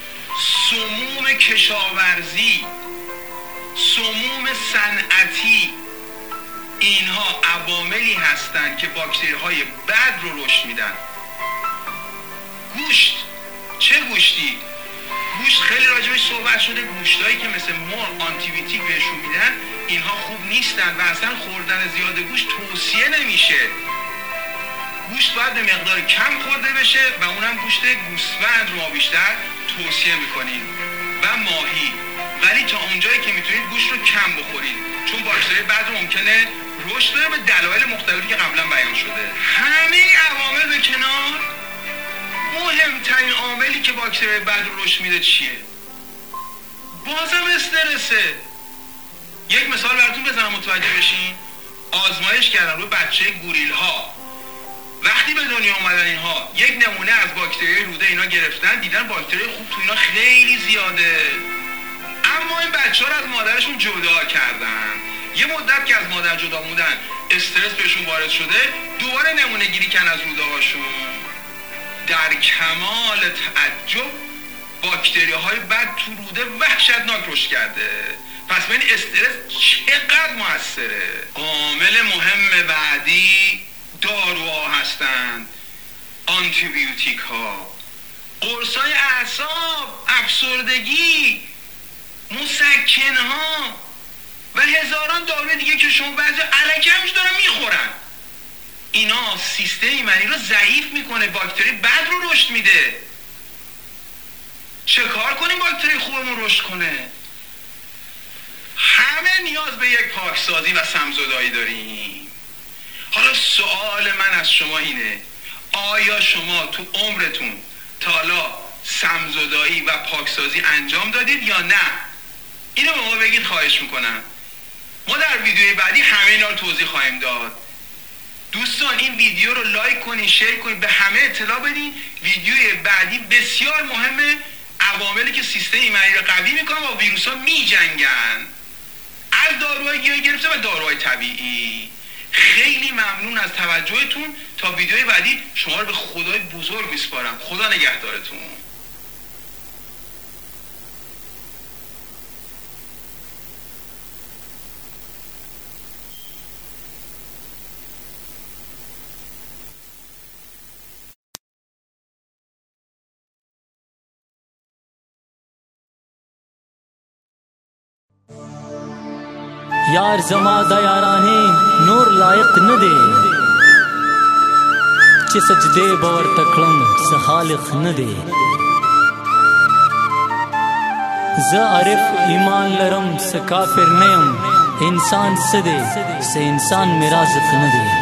سموم کشاورزی، سموم صنعتی، اینها عواملی هستند که باکتری های بد رو رشد میدن. گوشت، چه گوشتی؟ گوشت خیلی راجبش صحبت شده. گوشتایی که مثل مرغ آنتی بیوتیک بهشون میدن اینها خوب نیستن و اصلا خوردن زیاد گوشت توصیه نمیشه. گوشت باید به مقدار کم خورده بشه و اونم گوشت گوسفند رو ما بیشتر توصیه میکنیم و ماهی، ولی تا اونجایی که میتونید گوشت رو کم بخورید چون باکتری بد ممکنه رشد کنه به دلایل مختلفی که قبلا بیان شده. همه عوامل به کنار، مهمترین عاملی که باکتری بد رو رشد میده چیه؟ بازم استرسه. یک مثال براتون بزنم متوجه بشین. آزمایش کردن روی بچه گوریل ها. وقتی به دنیا اومدن اینها یک نمونه از باکتری روده اینا گرفتن، دیدن باکتری خوب تو اینا خیلی زیاده، اما این بچه ها رو از مادرشون جدا کردن. یه مدت که از مادر جدا موندن استرس بهشون وارد شده، دوباره نمونه گیری کردن از روده هاشون. در کمال تعجب باکتری های بد تو روده وحشتناک رشد کرده. پس ببین استرس چقدر موثره. عامل مهم بعدی داروها هستند، آنتی بیوتیک ها، قرصای اعصاب، افسردگی، مسکن ها و هزاران دارو دیگه که شما بعضی الکی همش دارن میخورن. اینا سیستم ایمنی رو ضعیف میکنه، باکتری بد رو رشد میده. چه کار کنیم باکتری خوبمون رشد کنه؟ همه نیاز به یک پاکسازی و سمزدایی داریم. حالا سوال من از شما اینه، آیا شما تو عمرتون تا حالا سمزدایی و پاکسازی انجام دادید یا نه؟ اینو به ما بگید خواهش میکنم. ما در ویدیوی بعدی همه اینا رو توضیح خواهیم داد. دوستان این ویدیو رو لایک کنین، شیر کنین، به همه اطلاع بدین. ویدیوی بعدی بسیار مهمه، عواملی که سیستم ایمنی رو قوی میکنن و ویروس ها میجنگن، از داروهای گیاهی گرفته و داروهای طبیعی. خیلی ممنون از توجهتون. تا ویدیوی بعدی شما رو به خدای بزرگ میسپارم. خدا نگهدارتون. یار زما د یارانې نور لایق نه دی چې سجدې به ورته کړم څه خالق نه دی. زه عارف ایمان لرم څه کافر نه یم، انسان څه دی څه انسان مې رازق نه دی.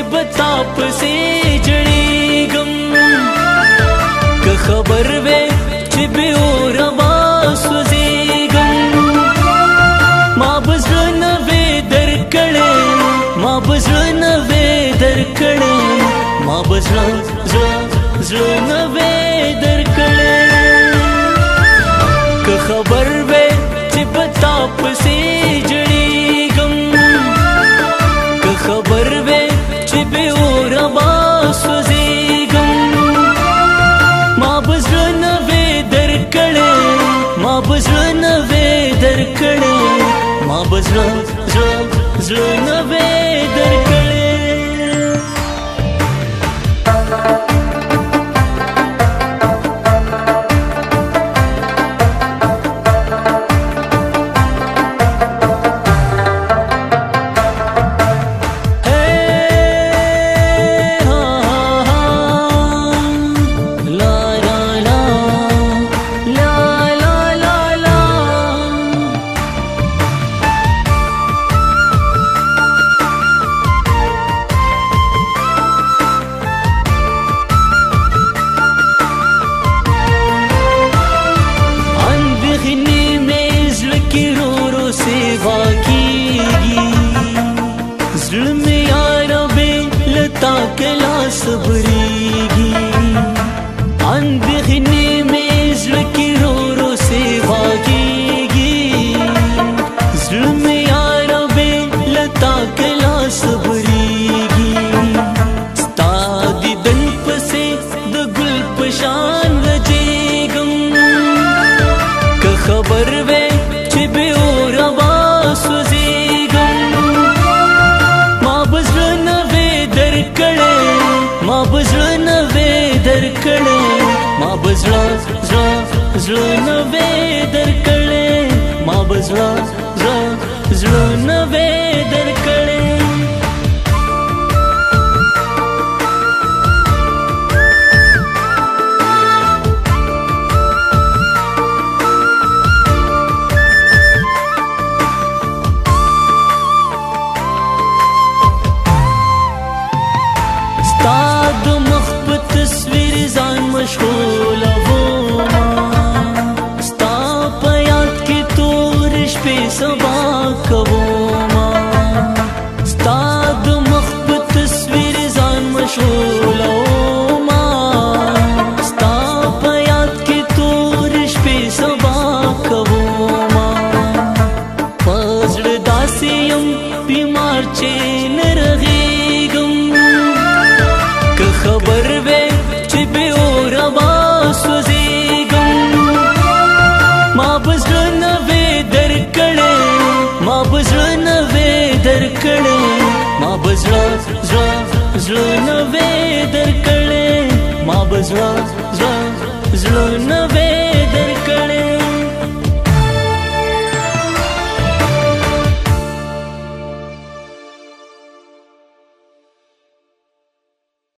بتا پسې جړېږم که خبر وې چې بې اوره به سوځېږم ما به زړه نه وې درکړی ما به زړه نه وې درکړی ما به زړه زړه زړه نه وې درکړی که خبر وې چې بتا پسې جړېږم که خبر وې چې بې اوره به سوځېږم ما به زړه نه وې درکړی ما به زړه نه وې درکړی ما به زړه زړه زړه نه وې درکړی زړه نه وې درکړی ما به زړه زړه زړه نه وې درکړی ستا د مخ په تصویر ځان مشغوله سبا کوما ستا د مخ په تصویر ځان مشغولوما ستا په یاد کې تور شپې سبا کوما په زړه داسې یم بیمار چې نه رغېږم که خبر وې چې بې اوره به سوځېږم ما به زړه نه وې درکړی ما به زړه نه وې درکړی ما به زړه زړه زړه نه وې درکړی ما به زړه زړه زړه نه